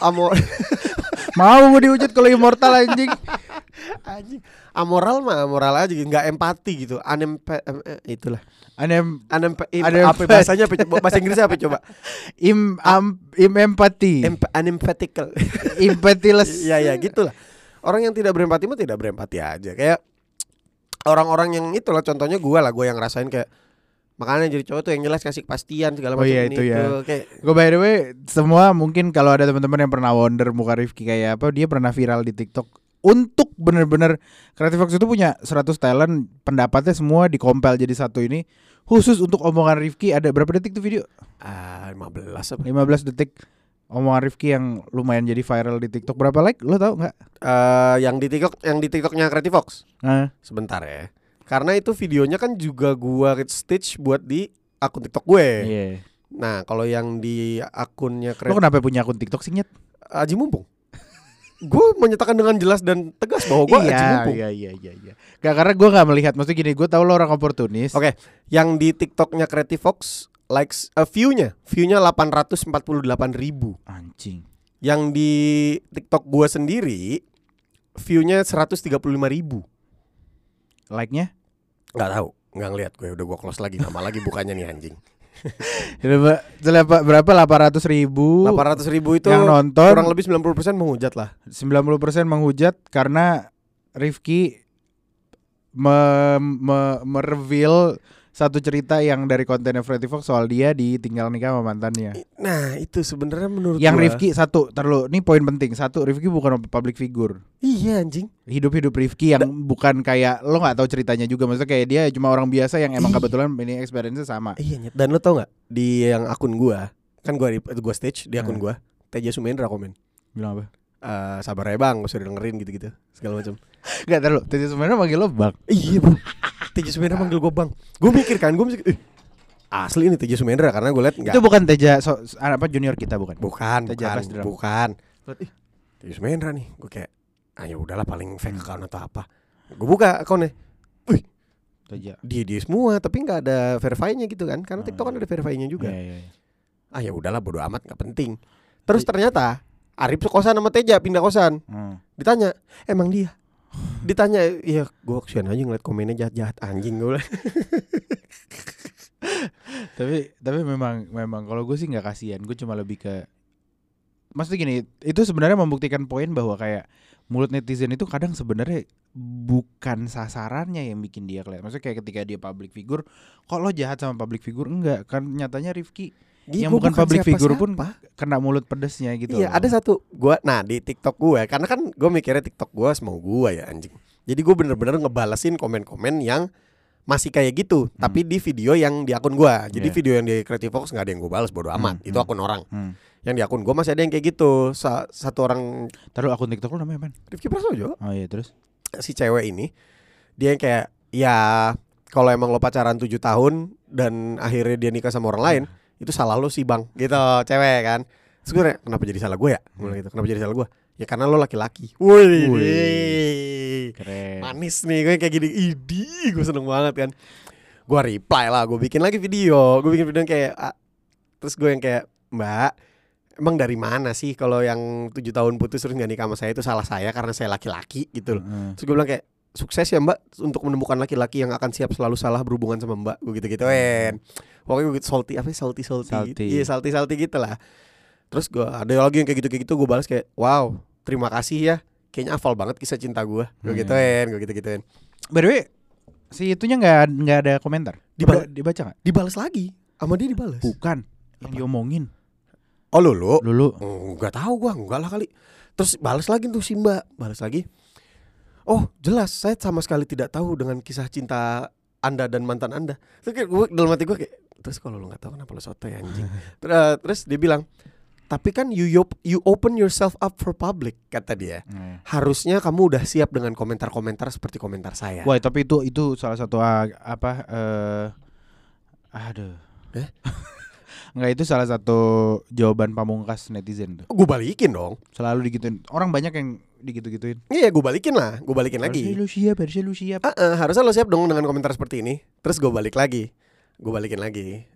mau dihujat kalau immortal anjing. Anjing. Amoral mah amoral aja gitu, nggak empati gitu. Itulah. Apa bahasanya apa? Bahasa Inggrisnya apa coba? Empati. Unempatical. Empathyless. Ya gitulah. Orang yang tidak berempati mah tidak berempati aja. Kayak orang-orang yang itulah contohnya gue yang ngerasain kayak makanya jadi cowok tuh yang jelas kasih kepastian segala macam iya, ini itu ya. Kayak Gue by the way semua mungkin kalau ada teman-teman yang pernah wonder muka Rifki kayak apa, dia pernah viral di TikTok untuk bener-bener Creative Fox itu punya 100 talent, pendapatnya semua dikompil jadi satu ini khusus untuk omongan Rifki. Ada berapa detik tuh video? 15 apa? 15 detik omongan Rifki yang lumayan jadi viral di TikTok. Berapa like? Lo tau nggak? Yang di TikToknya Creative Fox. Sebentar ya. Karena itu videonya kan juga gua stitch buat di akun TikTok gue. Iya. Nah, kalau yang di akunnya Lo kenapa punya akun TikTok sih, Nyet? Aji Mumpung. Gue menyatakan dengan jelas dan tegas bahwa gue Aji Mumpung. Iya. Gak, karena gue gak melihat, maksudnya gini, gue tahu lo orang oportunis. Oke, yang di TikToknya Creative Fox likes view-nya 848.000. Anjing. Yang di TikTok gue sendiri view-nya 135.000. Like-nya? Nggak tahu, nggak ngeliat gue. Udah gue close lagi, nama lagi bukannya nih anjing. Berapa? 800.000. 800.000 itu yang nonton kurang lebih 90% menghujat lah. 90% menghujat karena Rifki mereveal satu cerita yang dari kontennya Creative Fox soal dia ditinggal nikah sama mantannya. Nah itu sebenarnya menurut yang gua, Rifki satu, ini poin penting. Satu, Rifki bukan public figure. Iya anjing. Hidup Rifki yang bukan kayak lo nggak tahu ceritanya juga. Maksudnya kayak dia cuma orang biasa yang emang kebetulan ini experience-nya sama. Iya. Dan lo tau nggak di yang akun gua, kan gua stitch di akun gua, Teja Sumendra komen. Bilang apa? sabar ya bang, usah dengerin gitu-gitu segala macam. Enggak terlalu. Teja Sumendra manggil lo Bang. Iya bang, Teja Sumendra manggil gue bang. Gue mikir asli ini Teja Sumendra karena gue liat nggak. Itu bukan Teja junior kita bukan? Bukan, Teja Bass Drum. bukan. Teja Sumendra nih, gue kayak, ya udahlah paling fake account atau apa. Gue buka akunnya, Teja. dia semua, tapi nggak ada verify-nya gitu kan, karena TikTok kan ada verify-nya juga. Iya. Ya udahlah bodo amat, nggak penting. Terus ternyata Arif kosan sama Teja pindah kosan. Ditanya, emang dia? Ditanya, ya gue kesian aja ngeliat komennya jahat-jahat anjing gue. Tapi memang kalau gue sih nggak kasihan, gue cuma lebih ke, maksudnya gini, itu sebenarnya membuktikan poin bahwa kayak mulut netizen itu kadang sebenarnya bukan sasarannya yang bikin dia kelihatan. Maksudnya kayak ketika dia public figure, kok lo jahat sama public figure? Enggak, kan nyatanya Rifki yang bukan public figure pun kena mulut pedesnya gitu. Iya, ada satu gua, nah di TikTok gue, karena kan gue mikirnya TikTok gue semau gue ya anjing. Jadi gue bener-bener ngebalesin komen-komen yang masih kayak gitu, tapi di video yang di akun gue. Jadi video yang di Creative Fox nggak ada yang gue balas, bodo amat. Itu akun orang. Yang di akun gue masih ada yang kayak gitu. Satu orang. Taruh akun TikTok lu namanya apa? Rifki Prasojo. Oh iya, terus si cewek ini dia yang kayak, ya kalau emang lo pacaran 7 tahun dan akhirnya dia nikah sama orang lain, itu salah lo sih bang, gitu cewek kan. Terus gue nanya, kenapa jadi salah gue ya? Gitu. Kenapa jadi salah gue? Ya karena lo laki-laki. Wih, keren. Manis nih, gue kayak gini. Idi, gue seneng banget kan. Gue reply lah, gue bikin lagi video. Gue bikin video yang kayak, terus gue yang kayak, Mbak, emang dari mana sih kalau yang 7 tahun putus terus gak nikah sama saya itu salah saya karena saya laki-laki gitu loh. Terus gue bilang kayak, sukses ya mbak untuk menemukan laki-laki yang akan siap selalu salah berhubungan sama mbak. Gue gitu-gituin. Pokoknya gue gitu, salty. Iya, salty gitu lah. Terus gue ada lagi yang kayak gitu gue balas kayak, wow, terima kasih ya, kayaknya hafal banget kisah cinta gue. Gue gituin. By the way, si itunya nggak ada komentar. Dibaca nggak? Dibalas lagi, sama dia dibalas. Bukan, yang diomongin. Oh Lulu? Nggak tahu gue, enggak lah kali. Terus balas lagi tuh si mbak, balas lagi. Oh jelas, saya sama sekali tidak tahu dengan kisah cinta Anda dan mantan Anda. Terus kayak gue dalam hati gue kayak, terus kalau lo nggak tahu kenapa lo sotoy anjing. Terus dia bilang, tapi kan you open yourself up for public, kata dia. Harusnya kamu udah siap dengan komentar-komentar seperti komentar saya. Wah, tapi itu salah satu Enggak, itu salah satu jawaban pamungkas netizen tuh. Gue balikin dong. Selalu digituin. Orang banyak yang digitu-gituin. Iya, gue balikin lagi. Harusnya lu siap. Harusnya lo siap dong dengan komentar seperti ini. Terus gue balikin lagi.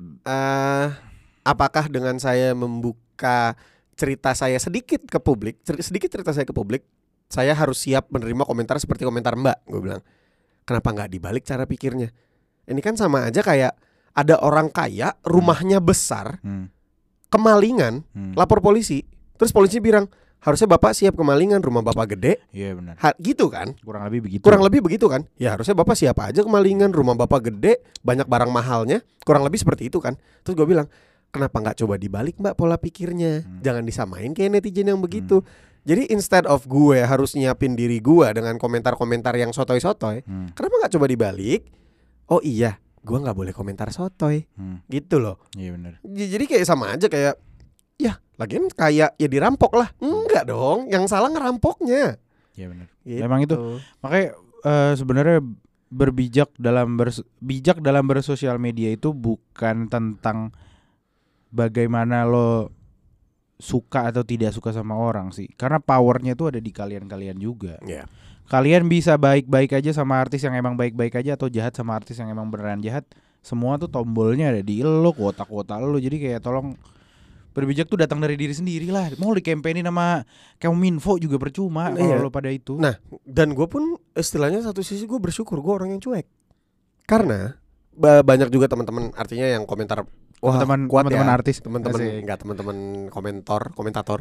Apakah dengan saya membuka cerita saya sedikit cerita saya ke publik, saya harus siap menerima komentar seperti komentar mbak? Gue bilang, kenapa gak dibalik cara pikirnya? Ini kan sama aja kayak ada orang kaya, rumahnya besar, kemalingan, lapor polisi. Terus polisi bilang, harusnya bapak siap kemalingan, rumah bapak gede. Iya benar. Gitu kan? Kurang lebih begitu kan? Ya harusnya bapak siap aja kemalingan, rumah bapak gede, banyak barang mahalnya. Kurang lebih seperti itu kan? Terus gue bilang, kenapa gak coba dibalik mbak pola pikirnya? Jangan disamain kayak netizen yang begitu. Jadi instead of gue harus nyiapin diri gue dengan komentar-komentar yang sotoy-sotoy, kenapa gak coba dibalik? Oh iya, gue nggak boleh komentar sotoy, gitu loh. Iya benar. Jadi kayak sama aja kayak, ya lagian kayak ya dirampok lah. Enggak dong, yang salah ngerampoknya. Iya benar. Gitu. Memang itu. Makanya sebenarnya bijak dalam bersosial media itu bukan tentang bagaimana lo suka atau tidak suka sama orang sih. Karena powernya itu ada di kalian-kalian juga. Yeah. Kalian bisa baik-baik aja sama artis yang emang baik-baik aja, atau jahat sama artis yang emang beneran jahat. Semua tuh tombolnya ada di lo, kuota-kuota lo. Jadi kayak tolong, berbijak tuh datang dari diri sendiri lah. Mau di-campaignin sama Kominfo juga percuma kalau lo pada itu. Nah, dan gue pun istilahnya satu sisi gue bersyukur gue orang yang cuek. Karena banyak juga teman-teman artinya yang komentar, wah teman-teman artis, teman-teman komentator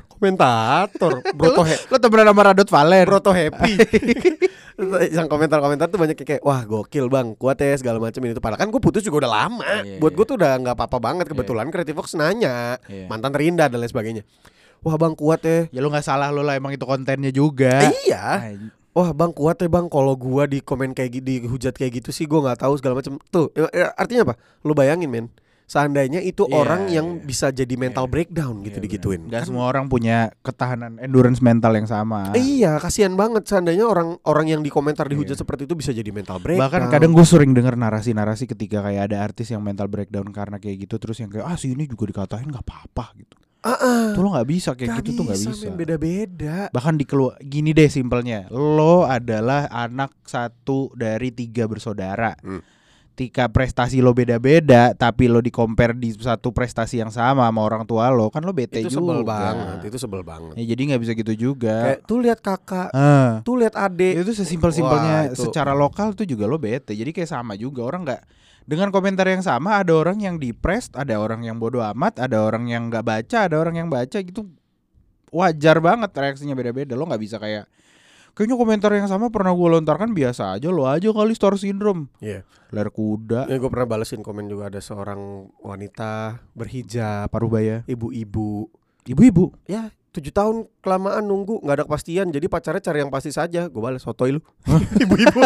lo temenan sama Radot Valen, Broto Happy. Yang komentar-komentar tuh banyak kayak, wah gokil bang, kuat ya segala macam ini tuh. Padahal kan gue putus juga udah lama. Buat gue tuh udah nggak apa-apa banget. Kebetulan Creative Fox nanya mantan terindah dan lain sebagainya. Wah bang kuat ya. Ya lo nggak salah lo lah, emang itu kontennya juga. Iya. Wah bang kuat ya bang, kalau gua di komen kayak gitu, dihujat kayak gitu sih gua nggak tahu segala macam. Tuh artinya apa? Lu bayangin men, seandainya itu Iya, orang yang iya. bisa jadi mental Iya. breakdown gitu Iya, digituin. benar. Nggak Kan- semua orang punya ketahanan endurance mental yang sama. Iya, kasihan banget seandainya orang yang di komentar dihujat Iya. seperti itu bisa jadi mental breakdown. Bahkan kadang gue sering dengar narasi-narasi ketika kayak ada artis yang mental breakdown karena kayak gitu, terus yang kayak si ini juga dikatain nggak apa-apa gitu. Tuh lo nggak bisa kayak gitu tuh nggak bisa. men, beda-beda. Bahkan gini deh simpelnya, lo adalah anak 1 dari 3 bersaudara. Ketika prestasi lo beda-beda, tapi lo di-compare di satu prestasi yang sama orang tua lo, kan lo bete Itu juga. itu sebel banget. Ya, jadi nggak bisa gitu juga. Kayak tuh lihat kakak, Ah. tuh lihat adik. Itu sesimpel-simpelnya. Wah, itu. Secara lokal tuh juga lo bete. Jadi kayak sama juga, orang nggak dengan komentar yang sama, ada orang yang depressed, ada orang yang bodoh amat, ada orang yang nggak baca, ada orang yang baca gitu. Wajar banget reaksinya beda-beda. Lo nggak bisa kayaknya komentar yang sama pernah gue lontarkan biasa aja, lo aja kali star syndrome. Iya. Layar kuda. Ya, gue pernah balesin komen juga, ada seorang wanita berhijab, Parubaya. ibu-ibu. Ibu-ibu. Ya 7 tahun kelamaan nunggu, nggak ada kepastian. Jadi pacarnya cari yang pasti saja. Gue balas, sotoy lu. Ibu-ibu.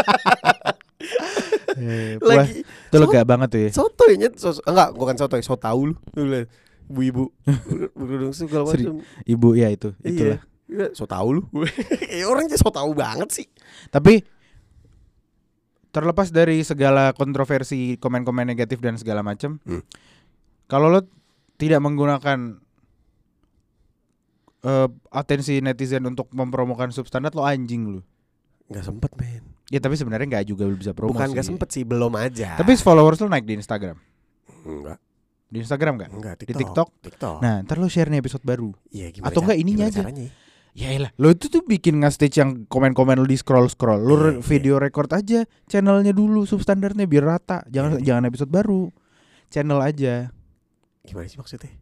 Lagi Itu lega banget tuh ya. sotoynya enggak, bukan sotoy, so tau lu. Ibu-ibu. Berudung segala macam. Ibu ya itu. Itulah. Iya, so tau lu. Orangnya so tau banget sih. Tapi terlepas dari segala kontroversi, komen-komen negatif dan segala macam, kalau lo tidak menggunakan atensi netizen untuk mempromokan substandard, lo anjing lu. Nggak sempet, men. Ya tapi sebenarnya nggak juga bisa promosi. Bukan nggak sempet sih, belum aja. Tapi followers lo naik di Instagram. enggak, Di Instagram nggak? enggak, Di TikTok? Nah, ntar lo share nih episode baru. Iya, gimana? Atau enggak ininya gimana aja. caranya? Ya elah, lo itu tuh bikin nge-stage yang komen-komen lo di scroll-scroll. Lo Iya, video record aja channelnya dulu, substandarnya biar rata. Jangan episode baru. Channel aja. Gimana sih maksudnya?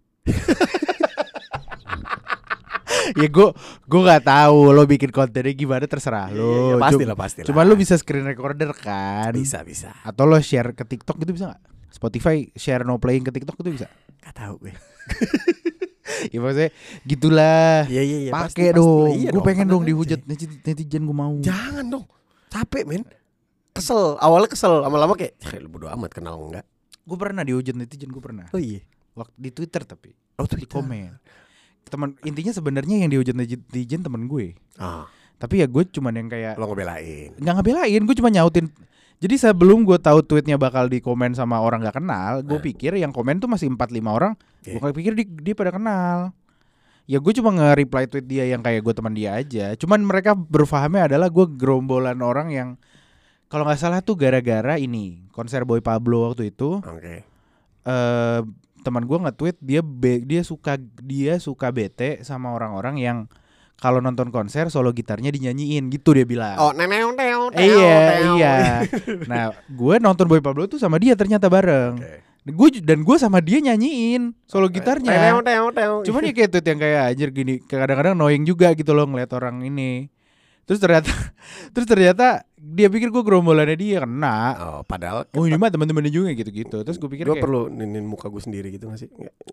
Ya gue nggak tahu lo bikin kontennya gimana, terserah lo. Iya, pastilah. Cuma lo bisa screen recorder kan? Bisa. Atau lo share ke TikTok gitu bisa nggak? Spotify share no playing ke TikTok itu bisa? Gak tahu gue. Ya maksudnya gitulah. Iya. Pakai pasti. dong. Iya Gue pengen dong tenang dihujat aja. netizen, gue mau. Jangan dong. Capek, men. Kesel. Awalnya kesel, lama-lama kayak lu bodo amat kenal enggak. Gue pernah dihujat netizen, gue pernah. Oh iya. Waktu di Twitter tapi. Oh, Di komen. Intinya sebenarnya yang dihujat netizen temen gue. Ah, Tapi ya gue cuman yang kayak lo ngebelain. nggak ngebelain, gue cuma nyautin. Jadi sebelum gue tahu tweetnya bakal di komen sama orang gak kenal, gue pikir yang komen tuh masih 4-5 orang. Oke. Gue pikir dia pada kenal. Ya gue cuma nge-reply tweet dia yang kayak gue teman dia aja. Cuman mereka berfahamnya adalah gue gerombolan orang yang kalau nggak salah tuh gara-gara ini konser Boy Pablo waktu itu. Oke. Teman gue nge-tweet dia suka bete sama orang-orang yang kalau nonton konser solo gitarnya dinyanyiin gitu, dia bilang. Oh, neneu. Iya. Nah, gue nonton Boy Pablo tuh sama dia ternyata bareng. Oke. Gue sama dia nyanyiin solo gitarnya. Neneu. Cuman ya kayak tweet yang kayak anjir gini, kadang-kadang annoying juga gitu loh ngeliat orang ini. Terus ternyata dia pikir gue gerombolannya dia, kena. Oh, padahal Oh ini mah teman-temannya juga gitu-gitu. Terus gue pikir gue kayak, perlu ninin muka gue sendiri gitu gak sih?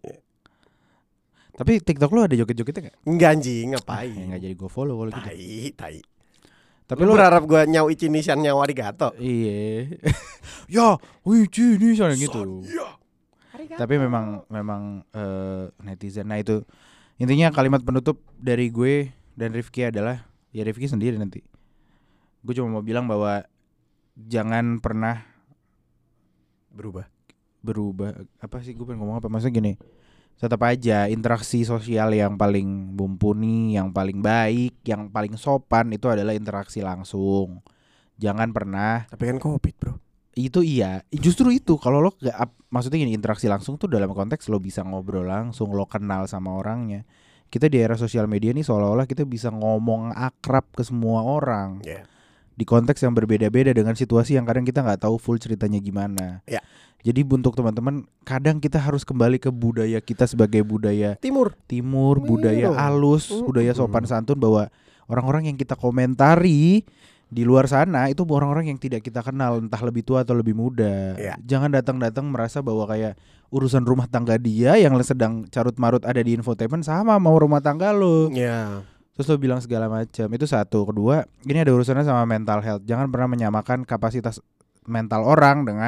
tapi TikTok lu ada joget-jogetnya gak? Enggak anjing, ngapain? Ya gak jadi gue follow kalau gitu. Tai. Tapi Lu lu berharap gue nyau icinisan nyawa arigato? iya. Ya, wih ini soalnya gitu. Ya. Tapi memang netizen. Nah itu intinya kalimat penutup dari gue dan Rifki adalah, ya Rifki sendiri nanti. Gue cuma mau bilang bahwa jangan pernah berubah. Apa sih gue pengen ngomong apa? Maksudnya gini, tetap aja interaksi sosial yang paling mumpuni, yang paling baik, yang paling sopan itu adalah interaksi langsung. Jangan pernah. Tapi kan COVID, bro. Itu iya, justru itu kalau lo maksudnya gini, interaksi langsung tuh dalam konteks lo bisa ngobrol langsung, lo kenal sama orangnya. Kita di era sosial media nih seolah-olah kita bisa ngomong akrab ke semua orang. Yeah. Di konteks yang berbeda-beda dengan situasi yang kadang kita nggak tahu full ceritanya gimana. Yeah. Jadi untuk teman-teman, kadang kita harus kembali ke budaya kita sebagai budaya Timur, budaya halus, budaya sopan santun, bahwa orang-orang yang kita komentari di luar sana itu orang-orang yang tidak kita kenal, entah lebih tua atau lebih muda. Yeah. Jangan datang-datang merasa bahwa kayak urusan rumah tangga dia yang sedang carut-marut ada di infotainment sama mau rumah tangga lo. ya. Terus lo bilang segala macam. Itu satu. Kedua, ini ada urusannya sama mental health. Jangan pernah menyamakan kapasitas mental orang dengan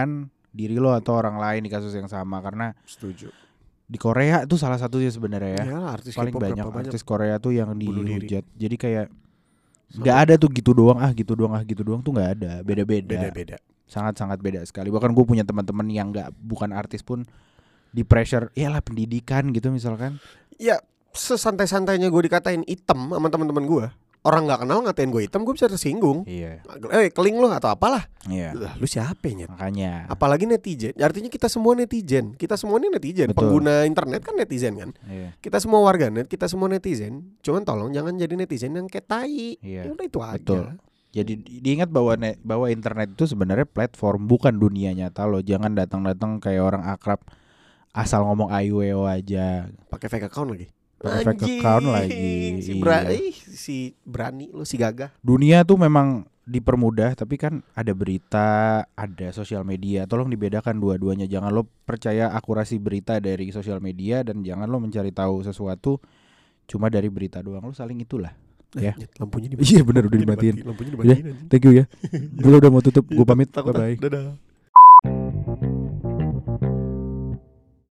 diri lo atau orang lain di kasus yang sama. Karena Setuju. di Korea tuh salah satunya sebenarnya ya. Iyalah, artis Paling K-pop banyak berapa artis Korea tuh yang bunuh diri. dihujat. Jadi kayak nggak ada tuh gitu doang gitu doang tuh nggak ada. Beda-beda. Sangat-sangat beda sekali. Bahkan gue punya teman-teman yang bukan artis pun di pressure, iyalah pendidikan gitu misalkan. Ya sesantai-santainya gue dikatain hitam sama teman-teman gue. Orang nggak kenal ngatain gue hitam, gue bisa tersinggung. Iya. Keling lo atau apalah. Iya. Lah, lu siapa ya? Makanya. Apalagi netizen. Artinya kita semua netizen. Kita semua ini netizen. Betul. Pengguna internet kan netizen kan. Iya. Kita semua warganet, kita semua netizen. Cuman tolong jangan jadi netizen yang kayak tai. Iya. Ya udah itu aja. Betul. Jadi diingat bahwa internet itu sebenarnya platform, bukan dunia nyata lo. Jangan datang-datang kayak orang akrab asal ngomong ayo aja. Pakai fake account lagi. Pakai fake account lagi. Si berani lu, si gagah. Dunia tuh memang dipermudah, tapi kan ada berita, ada sosial media. Tolong dibedakan dua-duanya. Jangan lo percaya akurasi berita dari sosial media, dan jangan lo mencari tahu sesuatu cuma dari berita doang. Lo saling itulah. Ya. Lampunya dimatiin. Iya benar, udah dimatiin. Lampunya Udah, dimatiin. thank you ya. Gue udah mau tutup. Gue pamit. Bye bye. Dadah.